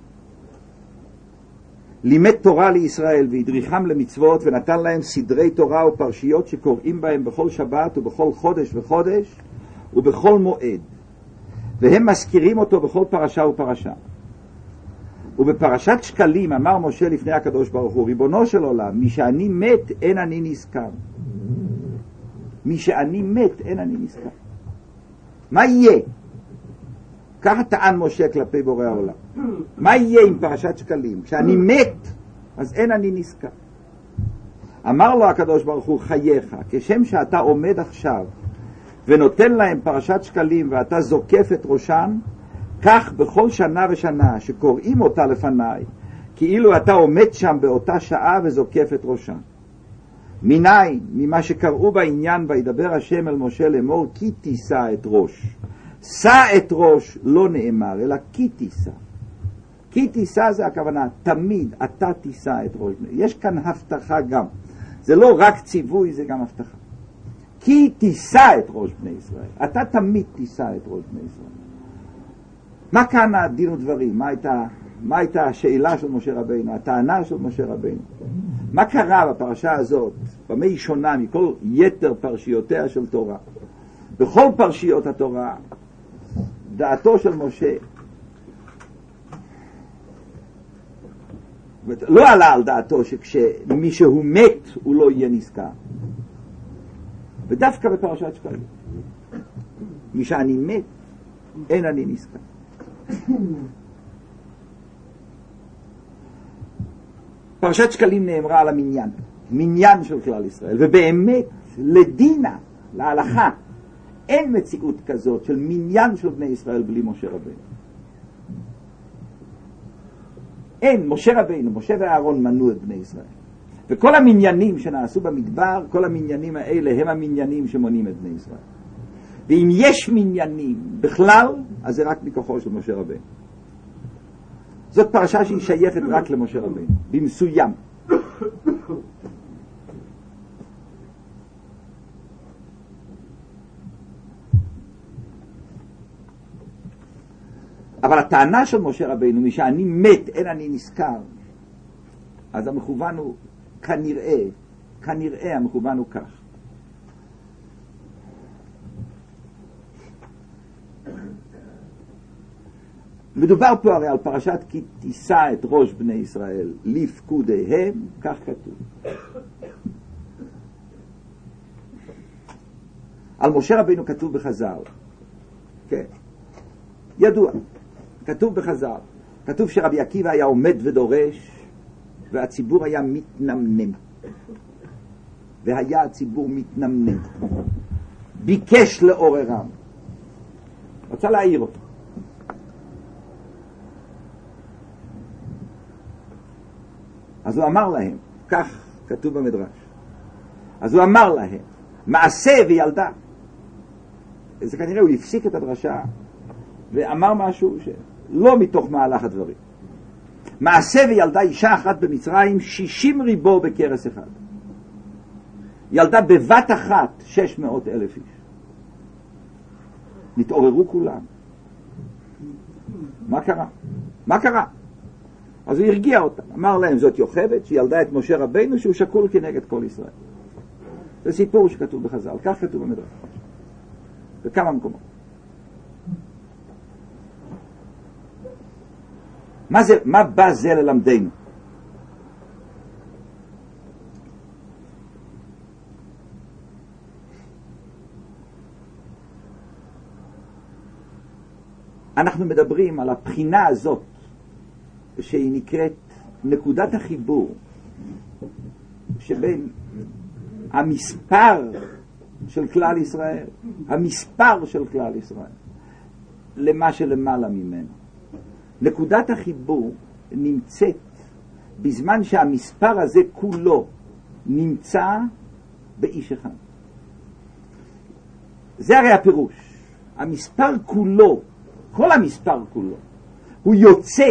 לימד תורה לישראל והדריכם למצוות ונתן להם סדרי תורה ופרשיות שקוראים בהם בכל שבת ובכל חודש וחודש ובכל מועד, והם מזכירים אותו בכל פרשה ופרשה. ובפרשת שקלים אמר משה לפני הקדוש ברוך הוא: ריבונו של עולם, מי שאני מת אין אני נזכר. מי שאני מת אין אני נזכר. מה יהיה? ככה טען משה כלפי בורא העולם. מה יהיה עם פרשת שקלים? כשאני מת אז אין אני נזכר. אמר לו הקדוש ברוך הוא: חייך, כשם שאתה עומד עכשיו ונותן להם פרשת שקלים ואתה זוקף את ראשן, כך בכל שנה ושנה שקוראים אותה לפניי, כאילו אתה עומד שם באותה שעה וזוקף את ראשן. מניין? ממה שקראו בעניין וידבר השם אל משה לאמור כי תישא את ראש. שא את ראש לא נאמר אלא כי תישא. כי תישא זה הכוונה תמיד אתה תישא את ראש. יש כאן הבטחה גם, זה לא רק ציווי, זה גם הבטחה. כי תישא את ראש בני ישראל, אתה תמיד תישא את ראש בני ישראל. מה כאן הדין ודברים? מה הייתה, מה הייתה השאלה של משה רבינו, הטענה של משה רבינו? מה קרה בפרשה הזאת? במה היא שונה מכל יתר פרשיותיה של תורה? בכל פרשיות התורה דעתו של משה לא עלה על דעתו שכשמי שהוא מת הוא לא יהיה נזכר, ודווקא בפרשת שקלים מי שאני מת אין אני נזכר. פרשת שקלים נאמרה על המניין, מניין של כלל ישראל, ובאמת לדינה, להלכה, אין מציאות כזאת של מניין של בני ישראל בלי משה רבינו. אין. משה רבינו, משה ואהרון מנו את בני ישראל, וכל המניינים שנעשו במדבר, כל המניינים האלה הם המניינים שמונים את בני ישראל. ואם יש מניינים בכלל, אז זה רק מכוחו של משה רבינו. זאת פרשה שהיא שייכת רק למשה רבינו, במסוים. אבל הטענה של משה רבינו, מי שאני מת אין אני נזכר, אז המכוון הוא כנראה, כנראה המכוון הוא כך. מדובר פה הרי על פרשת כי תישא את ראש בני ישראל לפקודיהם, כך כתוב. על משה רבינו כתוב בחז"ל, כן, ידוע, כתוב בחז"ל, כתוב שרבי עקיבא היה עומד ודורש והציבור היה מתנמנם, והיה הציבור מתנמנם, ביקש לעוררם, רצה להעיר אותו. אז הוא אמר להם, כך כתוב במדרש, אז הוא אמר להם מעשה וילדה. זה כנראה הוא הפסיק את הדרשה ואמר משהו שלא מתוך מהלך הדברים, מעשה וילדה אישה אחת במצרים, שישים ריבו בקרס אחד. ילדה בבת אחת שש מאות אלף איש. נתעוררו כולם. מה קרה? מה קרה? אז הוא הרגיע אותם, אמר להם זאת יוכבד שילדה את משה רבינו שהוא שקול כנגד כל ישראל. זה סיפור שכתוב בחז"ל, כך כתוב במדרש, בכמה מקומות. מה זה, מה בא זה ללמדנו? אנחנו מדברים על הבחינה הזאת שהיא נקראת נקודת החיבור שבין המספר של כלל ישראל, המספר של כלל ישראל, למה שלמעלה ממנו. נקודת החיבור נמצאת בזמן שהמספר הזה כולו נמצא באיש אחד. זה הרי הפירוש. המספר כולו, כל המספר כולו, הוא יוצא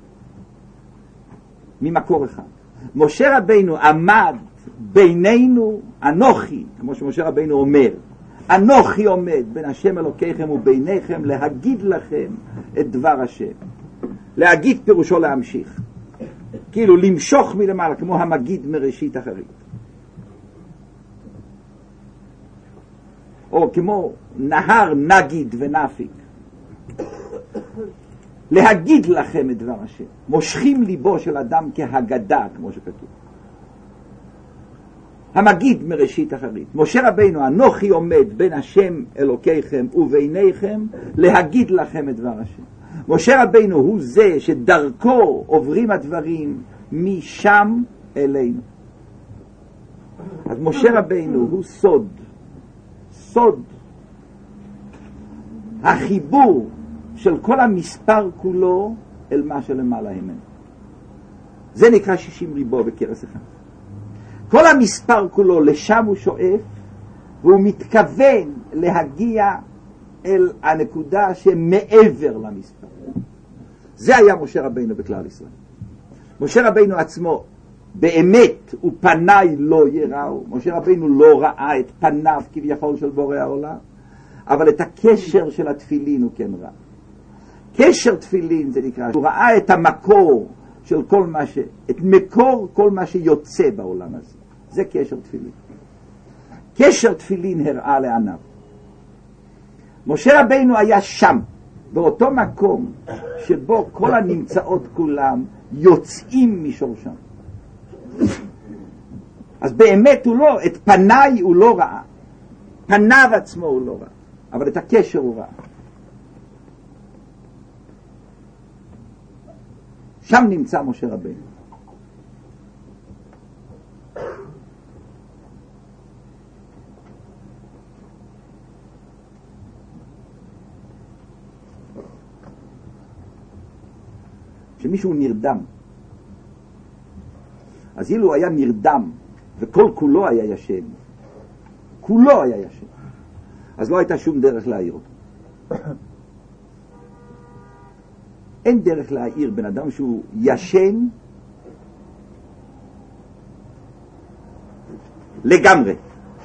ממקור אחד. משה רבינו עמד בינינו, אנוכי, כמו שמשה רבינו אומר, אנוכי עומד בין השם אלוקיכם וביניכם להגיד לכם את דבר השם. להגיד פירושו להמשיך, כאילו למשוך מלמעלה, כמו המגיד מראשית אחרית, או כמו נהר נגיד ונפיק. להגיד לכם את דבר השם, מושכים ליבו של אדם כהגדה, כמו שכתוב, המגיד מראשית אחרית. משה רבינו, אנוכי עומד בין השם אלוקיכם וביניכם להגיד לכם את דבר השם. משה רבינו הוא זה שדרכו עוברים הדברים משם אלינו. אז משה רבינו הוא סוד, סוד החיבור של כל המספר כולו אל מה שלמעלה ממנו. זה נקרא שישים ריבו בקרס אחד. כל המספר כולו לשם הוא שואף, והוא מתכוון להגיע אל הנקודה שמעבר למספר. זה היה משה רבינו בכלל ישראל. משה רבינו עצמו באמת ופניי לא יראו. משה רבינו לא ראה את פניו כביכול של בורא העולם, אבל את הקשר של התפילין הוא כן ראה. קשר תפילין זה נקרא, הוא ראה את המקור של כל מה ש... את מקור כל מה שיוצא בעולם הזה. זה קשר תפילין. קשר תפילין הראה לעיניו. משה רבינו היה שם, באותו מקום שבו כל הנמצאות כולם יוצאים משורשם. אז באמת הוא לא, את פניי הוא לא ראה. פניו עצמו הוא לא ראה, אבל את הקשר הוא ראה. שם נמצא משה רבינו. שמישהו נרדם, אז אילו היה נרדם וכל כולו היה ישן, כולו היה ישן, אז לא הייתה שום דרך להעיר אותו. אין דרך להעיר בן אדם שהוא ישן לגמרי.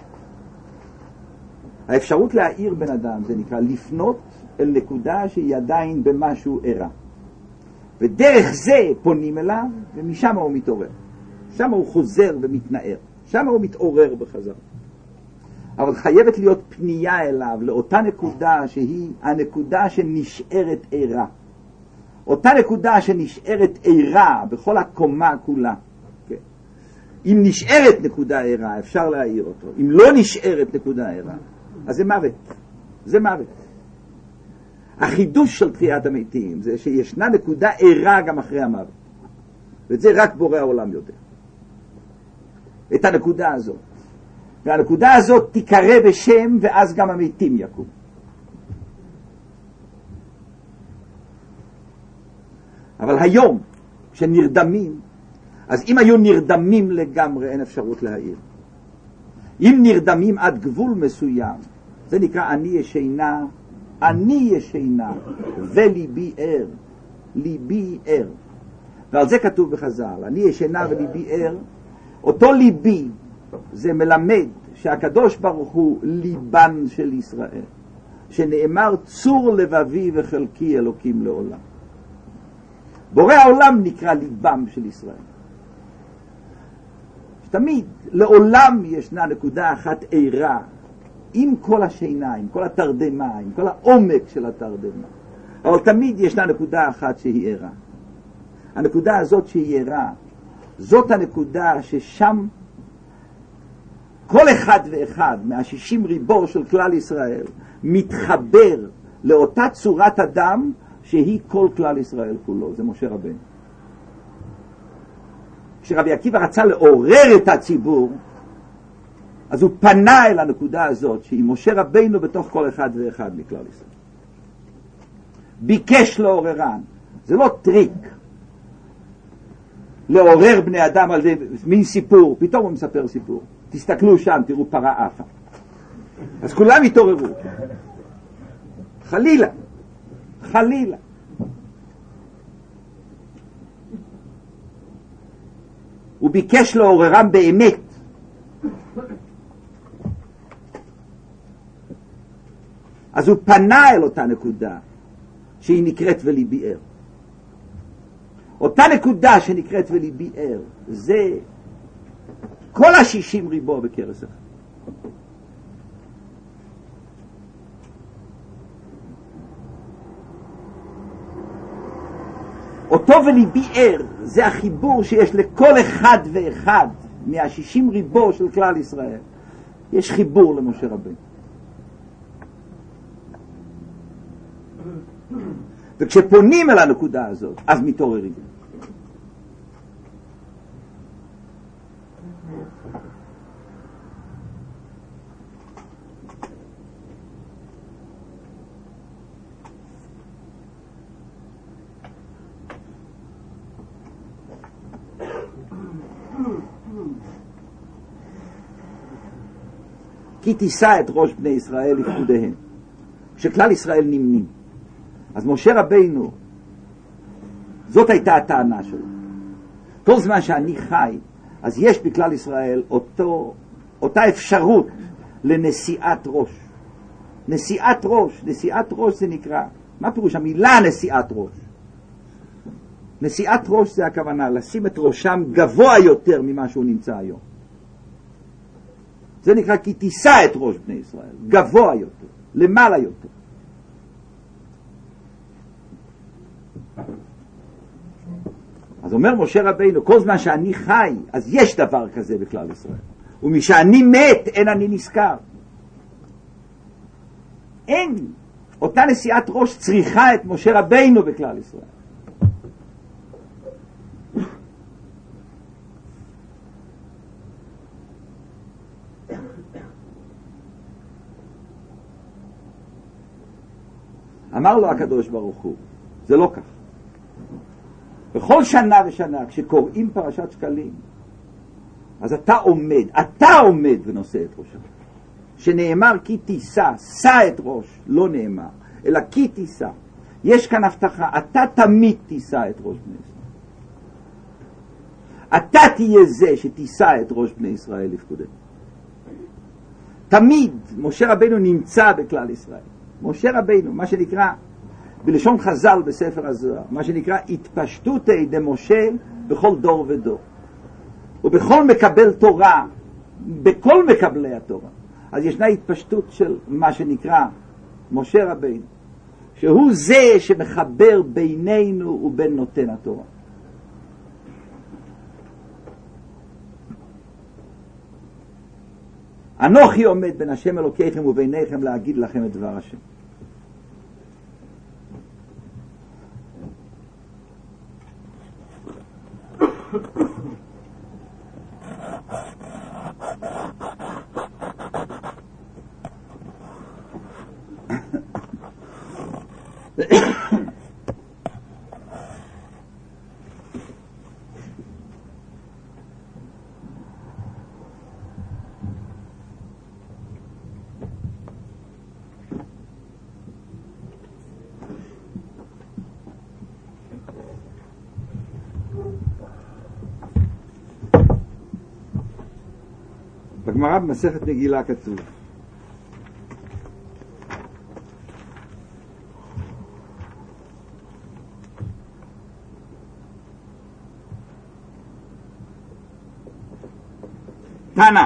האפשרות להעיר בן אדם זה נקרא לפנות אל נקודה שהיא עדיין במשהו ערה, ודרך זה פונים אליו, ומשם הוא מתעורר. שם הוא חוזר ומתנער, שם הוא מתעורר בחזרה. אבל חייבת להיות פנייה אליו, לאותה נקודה שהיא הנקודה שנשארת ערה. אותה נקודה שנשארת ערה בכל הקומה כולה. כן. אם נשארת נקודה ערה, אפשר להעיר אותו. אם לא נשארת נקודה ערה, אז זה מוות. זה מוות. החידוש של תחיית המתים זה שישנה נקודה ערה גם אחרי המוות. ואת זה רק בורא העולם יודע. את הנקודה הזאת. והנקודה הזאת תיקרא בשם, ואז גם המתים יקום. אבל היום, כשנרדמים, אז אם היו נרדמים לגמרי, אין אפשרות להעיר. אם נרדמים עד גבול מסוים, זה נקרא אני ישנה, אני ישנה, וליבי ער, ליבי ער. ועל זה כתוב בחז"ל, אני ישנה וליבי ער. אותו ליבי זה מלמד שהקדוש ברוך הוא ליבן של ישראל, שנאמר צור לבבי וחלקי אלוקים לעולם. בורא העולם נקרא ליבם של ישראל. תמיד לעולם ישנה נקודה אחת עירה, עם כל השינה, עם כל התרדמה, עם כל העומק של התרדמה, אבל תמיד ישנה נקודה אחת שהיא עירה. הנקודה הזאת שהיא עירה, זאת הנקודה ששם כל אחד ואחד מהשישים ריבו של כלל ישראל מתחבר לאותה צורת אדם שהיא כל כלל ישראל כולו. זה משה רבנו. כשרבי עקיבא רצה לעורר את הציבור, אז הוא פנה אל הנקודה הזאת שהיא משה רבנו בתוך כל אחד ואחד מכלל ישראל. ביקש לעוררן. זה לא טריק לעורר בני אדם על זה מין סיפור. פתאום הוא מספר סיפור. תסתכלו שם, תראו פרה עפה. אז כולם התעוררו. חלילה. חלילה. הוא ביקש לעוררם באמת. אז הוא פנה אל אותה נקודה שהיא נקראת וליבי ער. אותה נקודה שנקראת וליבי ער זה כל השישים ריבו בקרס אחד. אותו וליבי ער זה החיבור שיש לכל אחד ואחד מהשישים ריבו של כלל ישראל. יש חיבור למשה רבנו. וכשפונים אל הנקודה הזאת, אז מתעוררים. כי תישא את ראש בני ישראל לפקודיהם. כשכלל ישראל נמנים. אז משה רבינו, זאת הייתה הטענה שלו. כל זמן שאני חי, אז יש בכלל ישראל אותו, אותה אפשרות לנשיאת ראש. נשיאת ראש, נשיאת ראש זה נקרא, מה פירוש המילה נשיאת ראש? נשיאת ראש זה הכוונה, לשים את ראשם גבוה יותר ממה שהוא נמצא היום. זה נקרא כי תישא את ראש בני ישראל, גבוה יותר, למעלה יותר. אז אומר משה רבינו, כל זמן שאני חי, אז יש דבר כזה בכלל ישראל. ומשאני מת, אין אני נזכר. אין. אותה נשיאת ראש צריכה את משה רבינו בכלל ישראל. אמר לו הקדוש ברוך הוא, זה לא כך. בכל שנה ושנה, כשקוראים פרשת שקלים, אז אתה עומד, אתה עומד ונושא את ראשך. שנאמר כי תישא, שא את ראש, לא נאמר, אלא כי תישא. יש כאן הבטחה, אתה תמיד תישא את ראש בני ישראל. אתה תהיה זה שתישא את ראש בני ישראל לפקודיהם. תמיד משה רבינו נמצא בכלל ישראל. משה רבינו, מה שנקרא בלשון חז"ל בספר הזוהר, מה שנקרא התפשטותי דמשה בכל דור ודור. ובכל מקבל תורה, בכל מקבלי התורה. אז ישנה התפשטות של מה שנקרא משה רבינו, שהוא זה שמחבר בינינו ובין נותן התורה. אנוכי עומד בין השם אלוקיכם וביניכם להגיד לכם את דבר השם. בגמרא במסכת מגילה כתוב, תנא,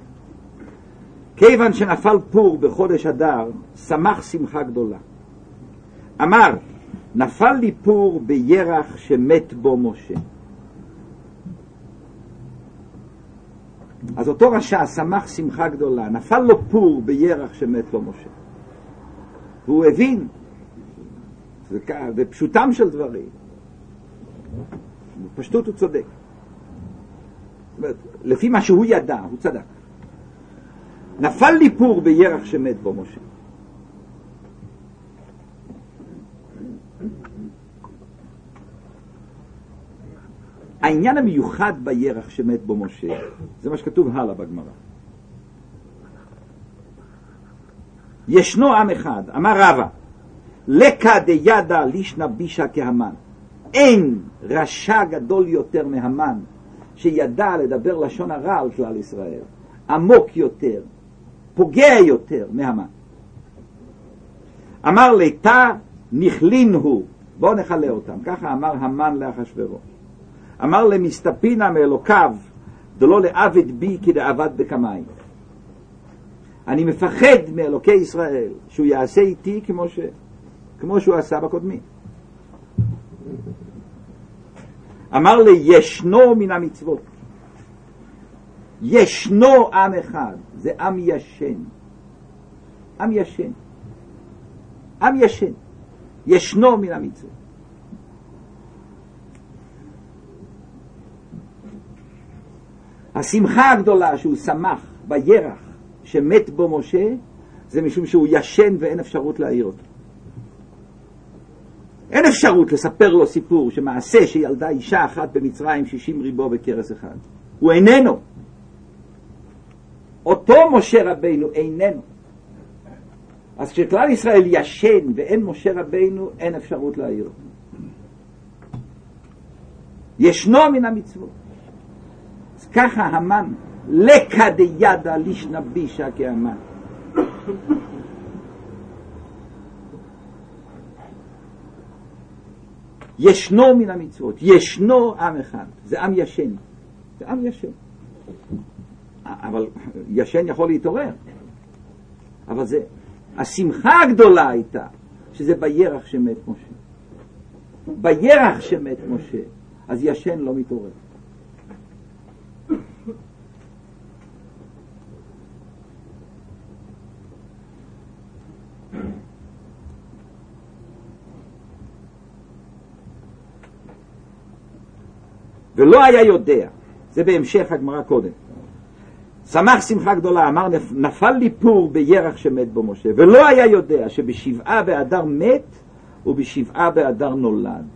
כיוון שנפל פור בחודש אדר, שמח שמחה גדולה. אמר, נפל לי פור בירח שמת בו משה. אז אותו רשע שמח שמחה גדולה, נפל לו פור בירח שמת בו משה. והוא הבין, זה, זה פשוטם של דברים. בפשטות הוא צודק. לפי מה שהוא ידע, הוא צדק. נפל לי פור בירח שמת בו משה. העניין המיוחד בירח שמת בו משה, זה מה שכתוב הלאה בגמרא. ישנו עם אחד, אמר רבא, לקה דידא לישנא בישא כהמן. אין רשע גדול יותר מהמן, שידע לדבר לשון הרע על כלל ישראל, עמוק יותר, פוגע יותר מהמן. אמר ליתה נכלין הוא, בואו נחלה אותם, ככה אמר המן לאחשוורוש. אמר למסתפינה מאלוקיו, דלא לעבד בי כדעבד בקמיים. אני מפחד מאלוקי ישראל, שהוא יעשה איתי כמו, ש... כמו שהוא עשה בקודמים. אמר לי, ישנו מן המצוות. ישנו עם אחד, זה עם ישן. עם ישן. עם ישן. ישנו מן המצוות. השמחה הגדולה שהוא שמח בירח שמת בו משה, זה משום שהוא ישן ואין אפשרות להעיר אותו. אין אפשרות לספר לו סיפור שמעשה שילדה אישה אחת במצרים שישים ריבו בקרס אחד. הוא איננו. אותו משה רבינו איננו. אז כשכלל ישראל ישן ואין משה רבינו, אין אפשרות להעיר אותו. ישנו מן המצוות. אז ככה המן, לקה דידא לישנא בישא כהמן. ישנו מן המצוות, ישנו עם אחד, זה עם ישן, זה עם ישן. אבל ישן יכול להתעורר. אבל זה, השמחה הגדולה הייתה, שזה בירח שמת משה. בירח שמת משה, אז ישן לא מתעורר. ולא היה יודע, זה בהמשך הגמרא קודם. שמח שמחה גדולה, אמר נפל לי פור בירח שמת בו משה, ולא היה יודע שבשבעה באדר מת ובשבעה באדר נולד.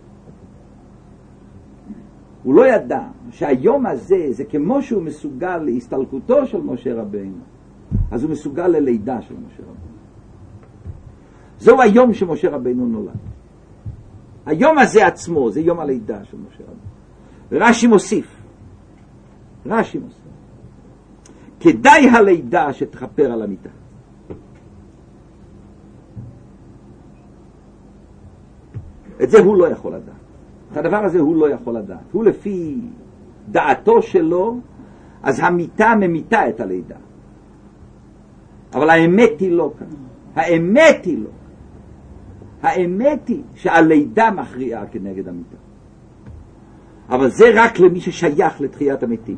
הוא לא ידע שהיום הזה זה כמו שהוא מסוגל להסתלקותו של משה רבינו, אז הוא מסוגל ללידה של משה רבינו. זהו היום שמשה רבינו נולד. היום הזה עצמו זה יום הלידה של משה רבינו. ורש"י מוסיף, רש"י מוסיף, כדאי הלידה שתחפר על המיטה. את זה הוא לא יכול לדעת. את הדבר הזה הוא לא יכול לדעת. הוא לפי דעתו שלו, אז המיטה ממיתה את הלידה. אבל האמת היא לא כאן. האמת היא לא. האמת היא שהלידה מכריעה כנגד המיטה. אבל זה רק למי ששייך לתחיית המתים.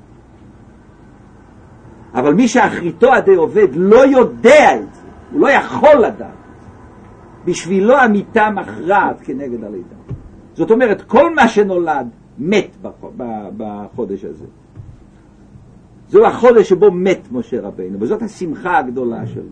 אבל מי שאחריתו עדי עובד לא יודע את זה, הוא לא יכול לדעת. בשבילו המיטה מכרעת כנגד הלידה. זאת אומרת, כל מה שנולד מת בחודש הזה. זהו החודש שבו מת משה רבינו, וזאת השמחה הגדולה שלו.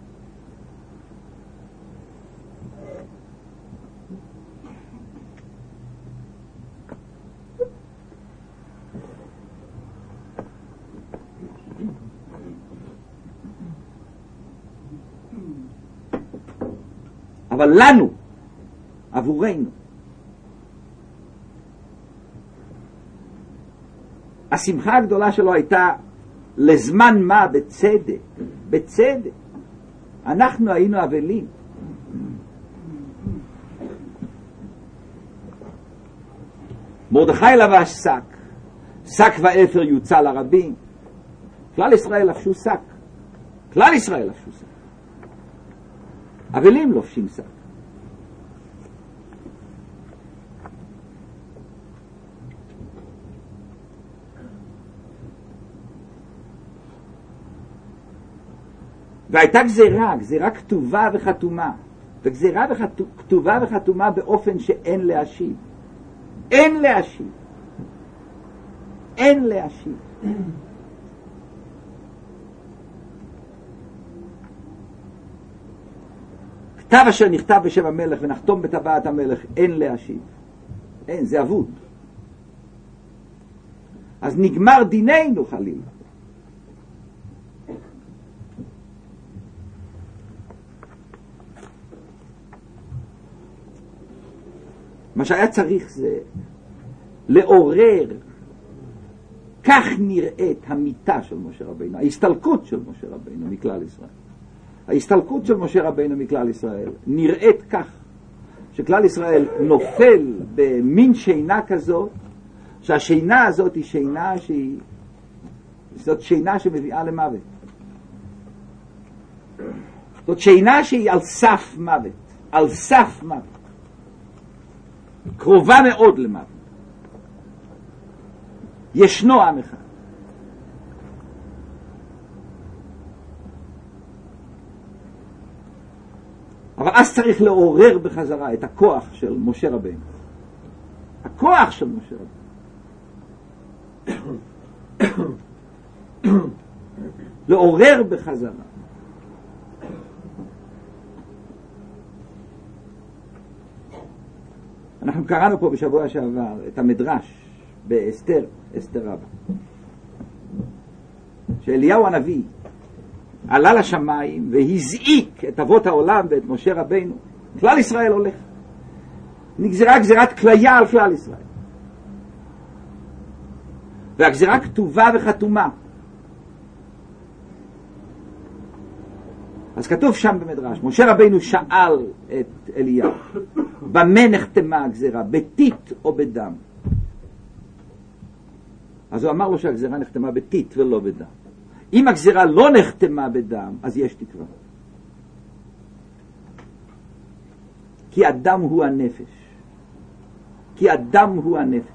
אבל לנו, עבורנו, השמחה הגדולה שלו הייתה לזמן מה? בצדק, בצדק. אנחנו היינו אבלים. מרדכי לבש שק, שק ואפר יוצא לרבים. כלל ישראל לבשו שק, כלל ישראל לבשו שק. אבלים לובשים שק. והייתה גזירה, גזירה כתובה וחתומה, וגזירה כתובה וחתומה באופן שאין להשיב. אין להשיב. אין להשיב. כתב אשר נכתב בשם המלך ונחתום בטבעת המלך, אין להשיב. אין, זה אבוד. אז נגמר דיננו חלילה. מה שהיה צריך זה לעורר, כך נראית המיטה של משה רבינו, ההסתלקות של משה רבינו מכלל ישראל. ההסתלקות של משה רבינו מכלל ישראל נראית כך, שכלל ישראל נופל במין שינה כזאת, שהשינה הזאת היא שינה שהיא, זאת שינה שמביאה למוות. זאת שינה שהיא על סף מוות, על סף מוות. קרובה מאוד למוות. ישנו עם אחד. אבל אז צריך לעורר בחזרה את הכוח של משה רבינו. הכוח של משה רבינו. לעורר בחזרה. אנחנו קראנו פה בשבוע שעבר את המדרש באסתר, אסתר רבה. שאליהו הנביא עלה לשמיים והזעיק את אבות העולם ואת משה רבינו. כלל ישראל הולך. נגזרה גזירת כליה על כלל ישראל. והגזירה כתובה וחתומה. אז כתוב שם במדרש, משה רבינו שאל את אליהו, במה נחתמה הגזירה, בטיט או בדם? אז הוא אמר לו שהגזירה נחתמה בטיט ולא בדם. אם הגזירה לא נחתמה בדם, אז יש תקווה. כי הדם הוא הנפש. כי הדם הוא הנפש.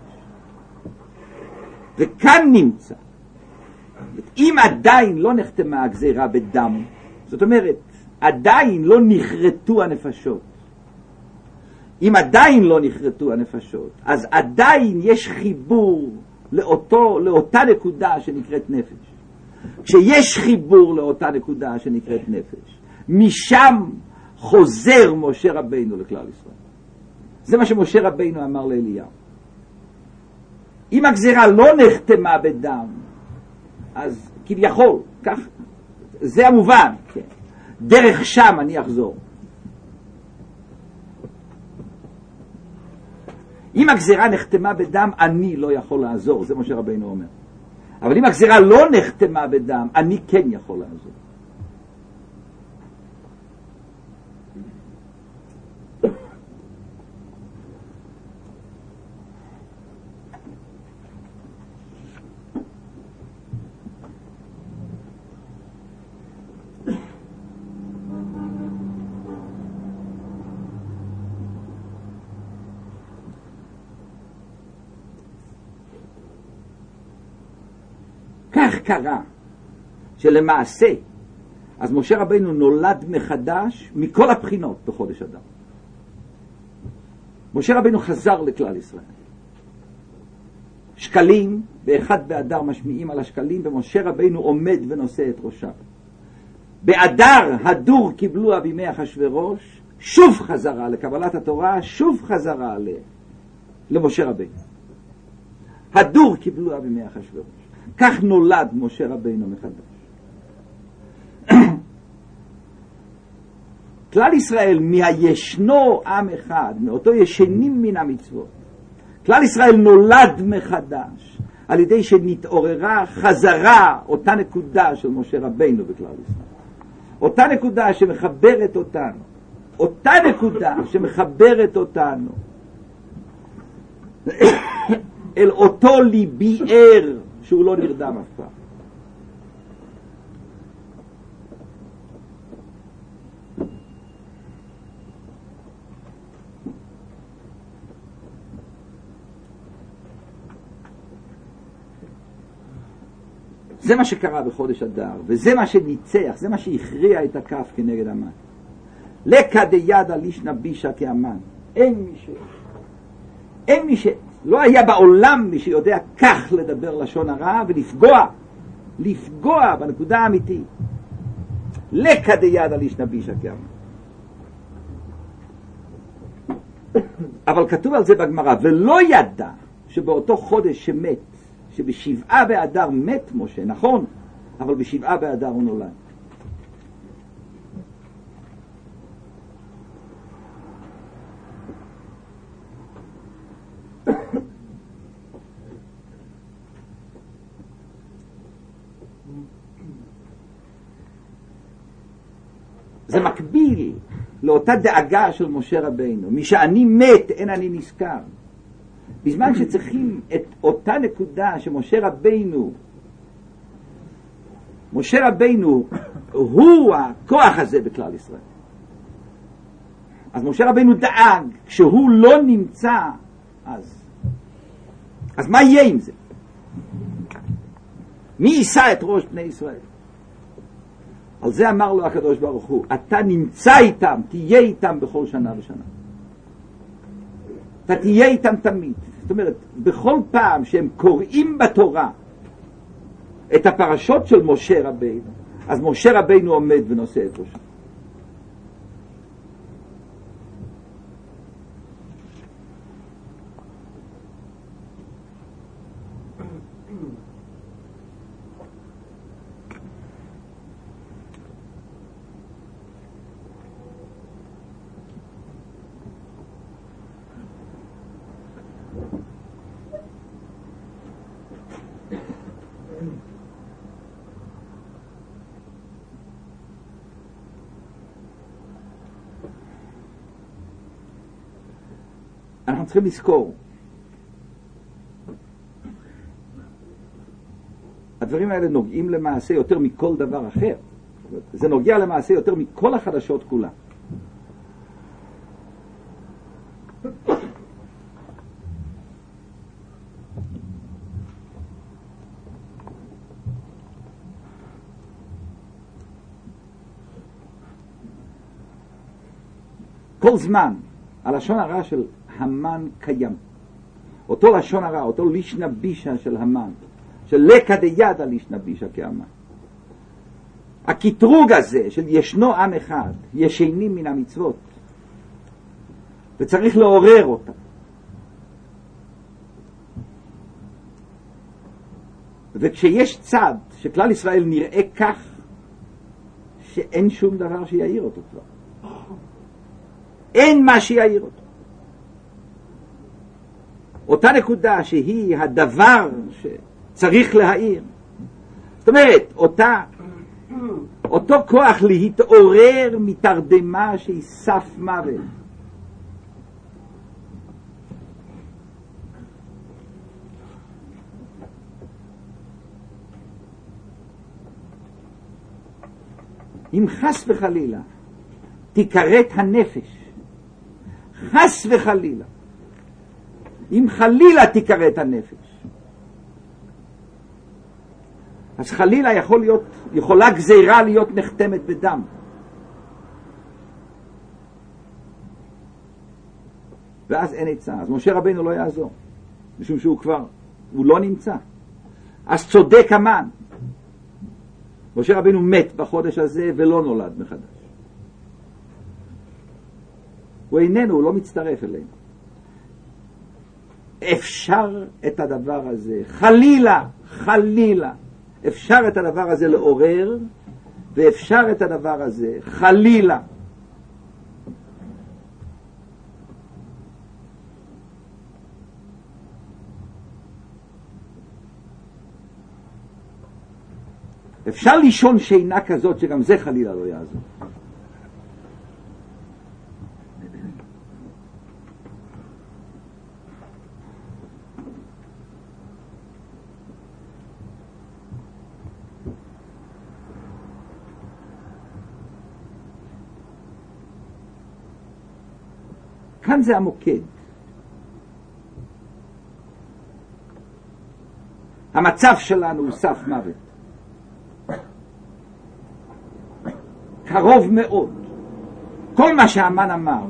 וכאן נמצא. אם עדיין לא נחתמה הגזירה בדם, זאת אומרת, עדיין לא נחרטו הנפשות. אם עדיין לא נחרטו הנפשות, אז עדיין יש חיבור לאותו, לאותה נקודה שנקראת נפש. כשיש חיבור לאותה נקודה שנקראת נפש, משם חוזר משה רבינו לכלל ישראל. זה מה שמשה רבינו אמר לאליהו. אם הגזירה לא נחתמה בדם, אז כביכול, כך, זה המובן, כן. דרך שם אני אחזור. אם הגזירה נחתמה בדם, אני לא יכול לעזור, זה משה רבינו אומר. אבל אם הגזירה לא נחתמה בדם, אני כן יכול לעזור. כך קרה שלמעשה אז משה רבינו נולד מחדש מכל הבחינות בחודש אדר. משה רבינו חזר לכלל ישראל. שקלים באחד באדר משמיעים על השקלים, ומשה רבינו עומד ונושא את ראשם. באדר הדור קיבלוה בימי אחשוורוש, שוב חזרה לקבלת התורה, שוב חזרה למשה רבינו. הדור קיבלוה בימי אחשוורוש. כך נולד משה רבינו מחדש. כלל ישראל מהישנו עם אחד, מאותו ישנים מן המצוות. כלל ישראל נולד מחדש על ידי שנתעוררה חזרה אותה נקודה של משה רבינו בכלל ישראל. אותה נקודה שמחברת אותנו. אותה נקודה שמחברת אותנו אל אותו ליבי ער שהוא לא נרדם אף פעם. זה מה שקרה בחודש אדר, וזה מה שניצח, זה מה שהכריע את הכף כנגד המן. לקה דידה לישנא בישא כאמן. אין מי ש... אין מי ש... לא היה בעולם מי שיודע כך לדבר לשון הרע ולפגוע, לפגוע בנקודה האמיתית. לקה דידה לישנא בישא כאמן. אבל כתוב על זה בגמרא, ולא ידע שבאותו חודש שמת, שבשבעה באדר מת משה, נכון, אבל בשבעה באדר הוא נולד. זה מקביל לאותה דאגה של משה רבינו, מי שאני מת אין אני נזכר. בזמן שצריכים את אותה נקודה שמשה רבינו, משה רבינו הוא הכוח הזה בכלל ישראל. אז משה רבינו דאג, כשהוא לא נמצא, אז, אז מה יהיה עם זה? מי יישא את ראש בני ישראל? על זה אמר לו הקדוש ברוך הוא, אתה נמצא איתם, תהיה איתם בכל שנה ושנה. אתה תהיה איתם תמיד. זאת אומרת, בכל פעם שהם קוראים בתורה את הפרשות של משה רבינו, אז משה רבינו עומד ונושא את ראשו. אנחנו צריכים לזכור, הדברים האלה נוגעים למעשה יותר מכל דבר אחר. זה נוגע למעשה יותר מכל החדשות כולה. כל זמן הלשון הרע של המן קיים, אותו לשון הרע, אותו לישנא בישא של המן, של לקה דידה לישנא בישא כאמן, הקטרוג הזה של ישנו עם אחד, ישנים מן המצוות, וצריך לעורר אותה. וכשיש צד שכלל ישראל נראה כך, שאין שום דבר שיעיר אותו כבר, אין מה שיעיר אותו. אותה נקודה שהיא הדבר שצריך להעיר. זאת אומרת, אותה, אותו כוח להתעורר מתרדמה שהיא סף מוות. אם חס וחלילה תיקראת הנפש, חס וחלילה, אם חלילה תיקראת הנפש, אז חלילה יכול להיות, יכולה גזירה להיות נחתמת בדם. ואז אין עצה. אז משה רבינו לא יעזור, משום שהוא כבר, הוא לא נמצא. אז צודק המן. משה רבינו מת בחודש הזה ולא נולד מחדש. הוא איננו, הוא לא מצטרף אלינו. אפשר את הדבר הזה, חלילה, חלילה, אפשר את הדבר הזה לעורר, ואפשר את הדבר הזה, חלילה, אפשר לישון שינה כזאת שגם זה חלילה לא יעזור. כאן זה המוקד. המצב שלנו הוא סף מוות. קרוב מאוד. כל מה שהמן אמר.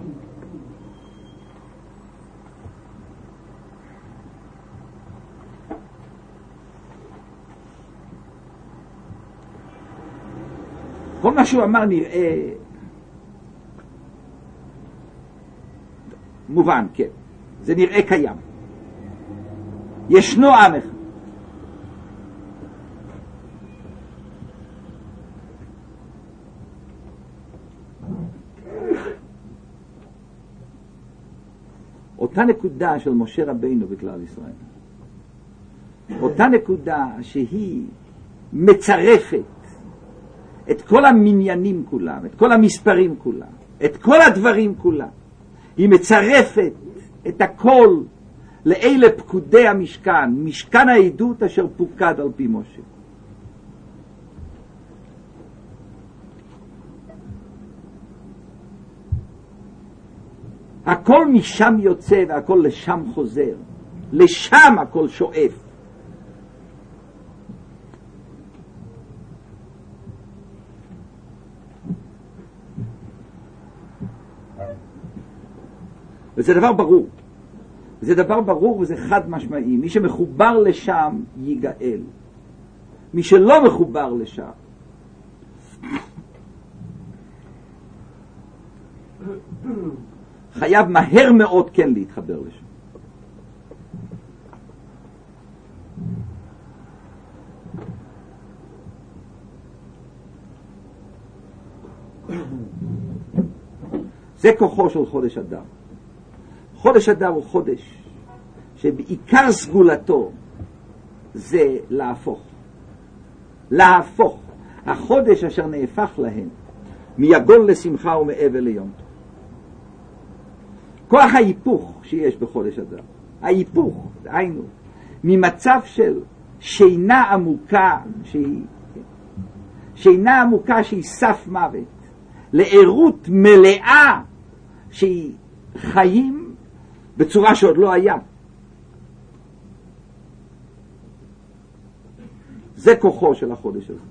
כל מה שהוא אמר נראה מובן, כן. זה נראה קיים. ישנו עם אחד. אותה נקודה של משה רבינו בכלל ישראל. אותה נקודה שהיא מצרפת את כל המניינים כולם, את כל המספרים כולם, את כל הדברים כולם. היא מצרפת את הכל לאלה פקודי המשכן, משכן העדות אשר פוקד על פי משה. הכל משם יוצא והכל לשם חוזר. לשם הכל שואף. וזה דבר ברור. זה דבר ברור וזה חד משמעי. מי שמחובר לשם ייגאל. מי שלא מחובר לשם חייב מהר מאוד כן להתחבר לשם. זה כוחו של חודש אדר. חודש אדר הוא חודש שבעיקר סגולתו זה להפוך. להפוך. החודש אשר נהפך להם מיגון לשמחה ומאבל ליום טוב. כוח ההיפוך שיש בחודש אדר. ההיפוך, דהיינו, ממצב של שינה עמוקה שהיא, שינה עמוקה שהיא סף מוות, לערות מלאה שהיא חיים בצורה שעוד לא היה. זה כוחו של החודש הזה.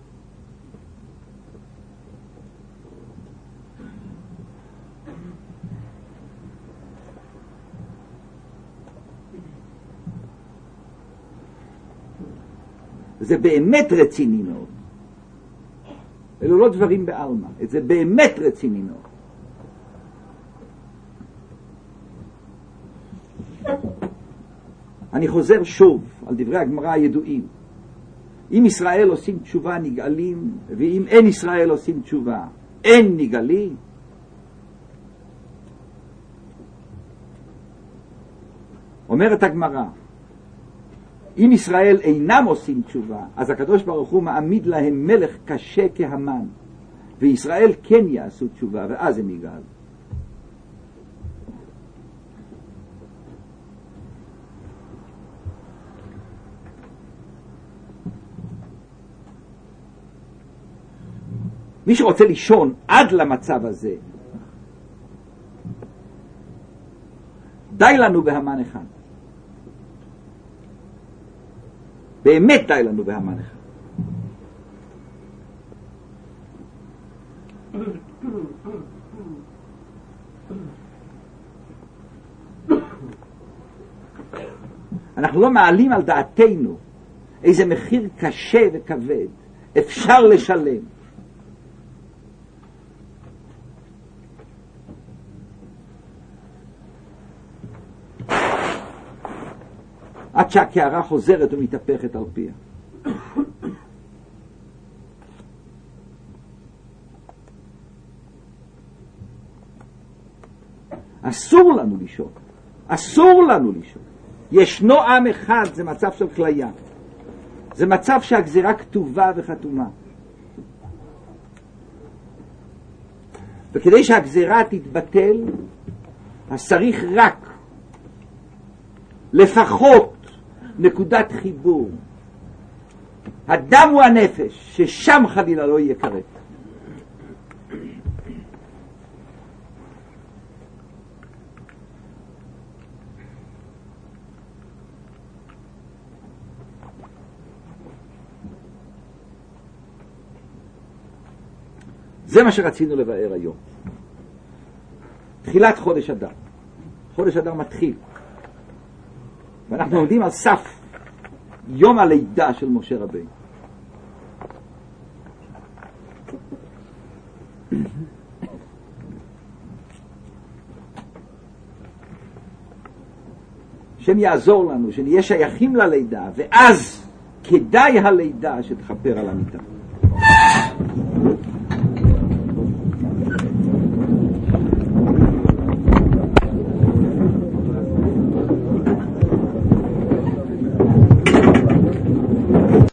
זה באמת רציני מאוד. אלו לא דברים בעלמא, זה באמת רציני מאוד. אני חוזר שוב על דברי הגמרא הידועים. אם ישראל עושים תשובה נגאלים, ואם אין ישראל עושים תשובה אין נגאלים. אומרת הגמרא, אם ישראל אינם עושים תשובה, אז הקדוש ברוך הוא מעמיד להם מלך קשה כהמן, וישראל כן יעשו תשובה, ואז הם יגאלו. מי שרוצה לישון עד למצב הזה, די לנו בהמן אחד. באמת די לנו בהמן אחד. אנחנו לא מעלים על דעתנו איזה מחיר קשה וכבד אפשר לשלם עד שהקערה חוזרת ומתהפכת על פיה. אסור לנו לישון. אסור לנו לישון. ישנו עם אחד, זה מצב של כליה. זה מצב שהגזירה כתובה וחתומה. וכדי שהגזירה תתבטל, אז צריך רק לפחות נקודת חיבור. הדם הוא הנפש, ששם חלילה לא יהיה כרת. זה מה שרצינו לבאר היום. תחילת חודש אדר. חודש אדר מתחיל. ואנחנו עומדים על סף יום הלידה של משה רבינו. השם יעזור לנו, שנהיה שייכים ללידה, ואז כדאי הלידה שתחפר על המיטה.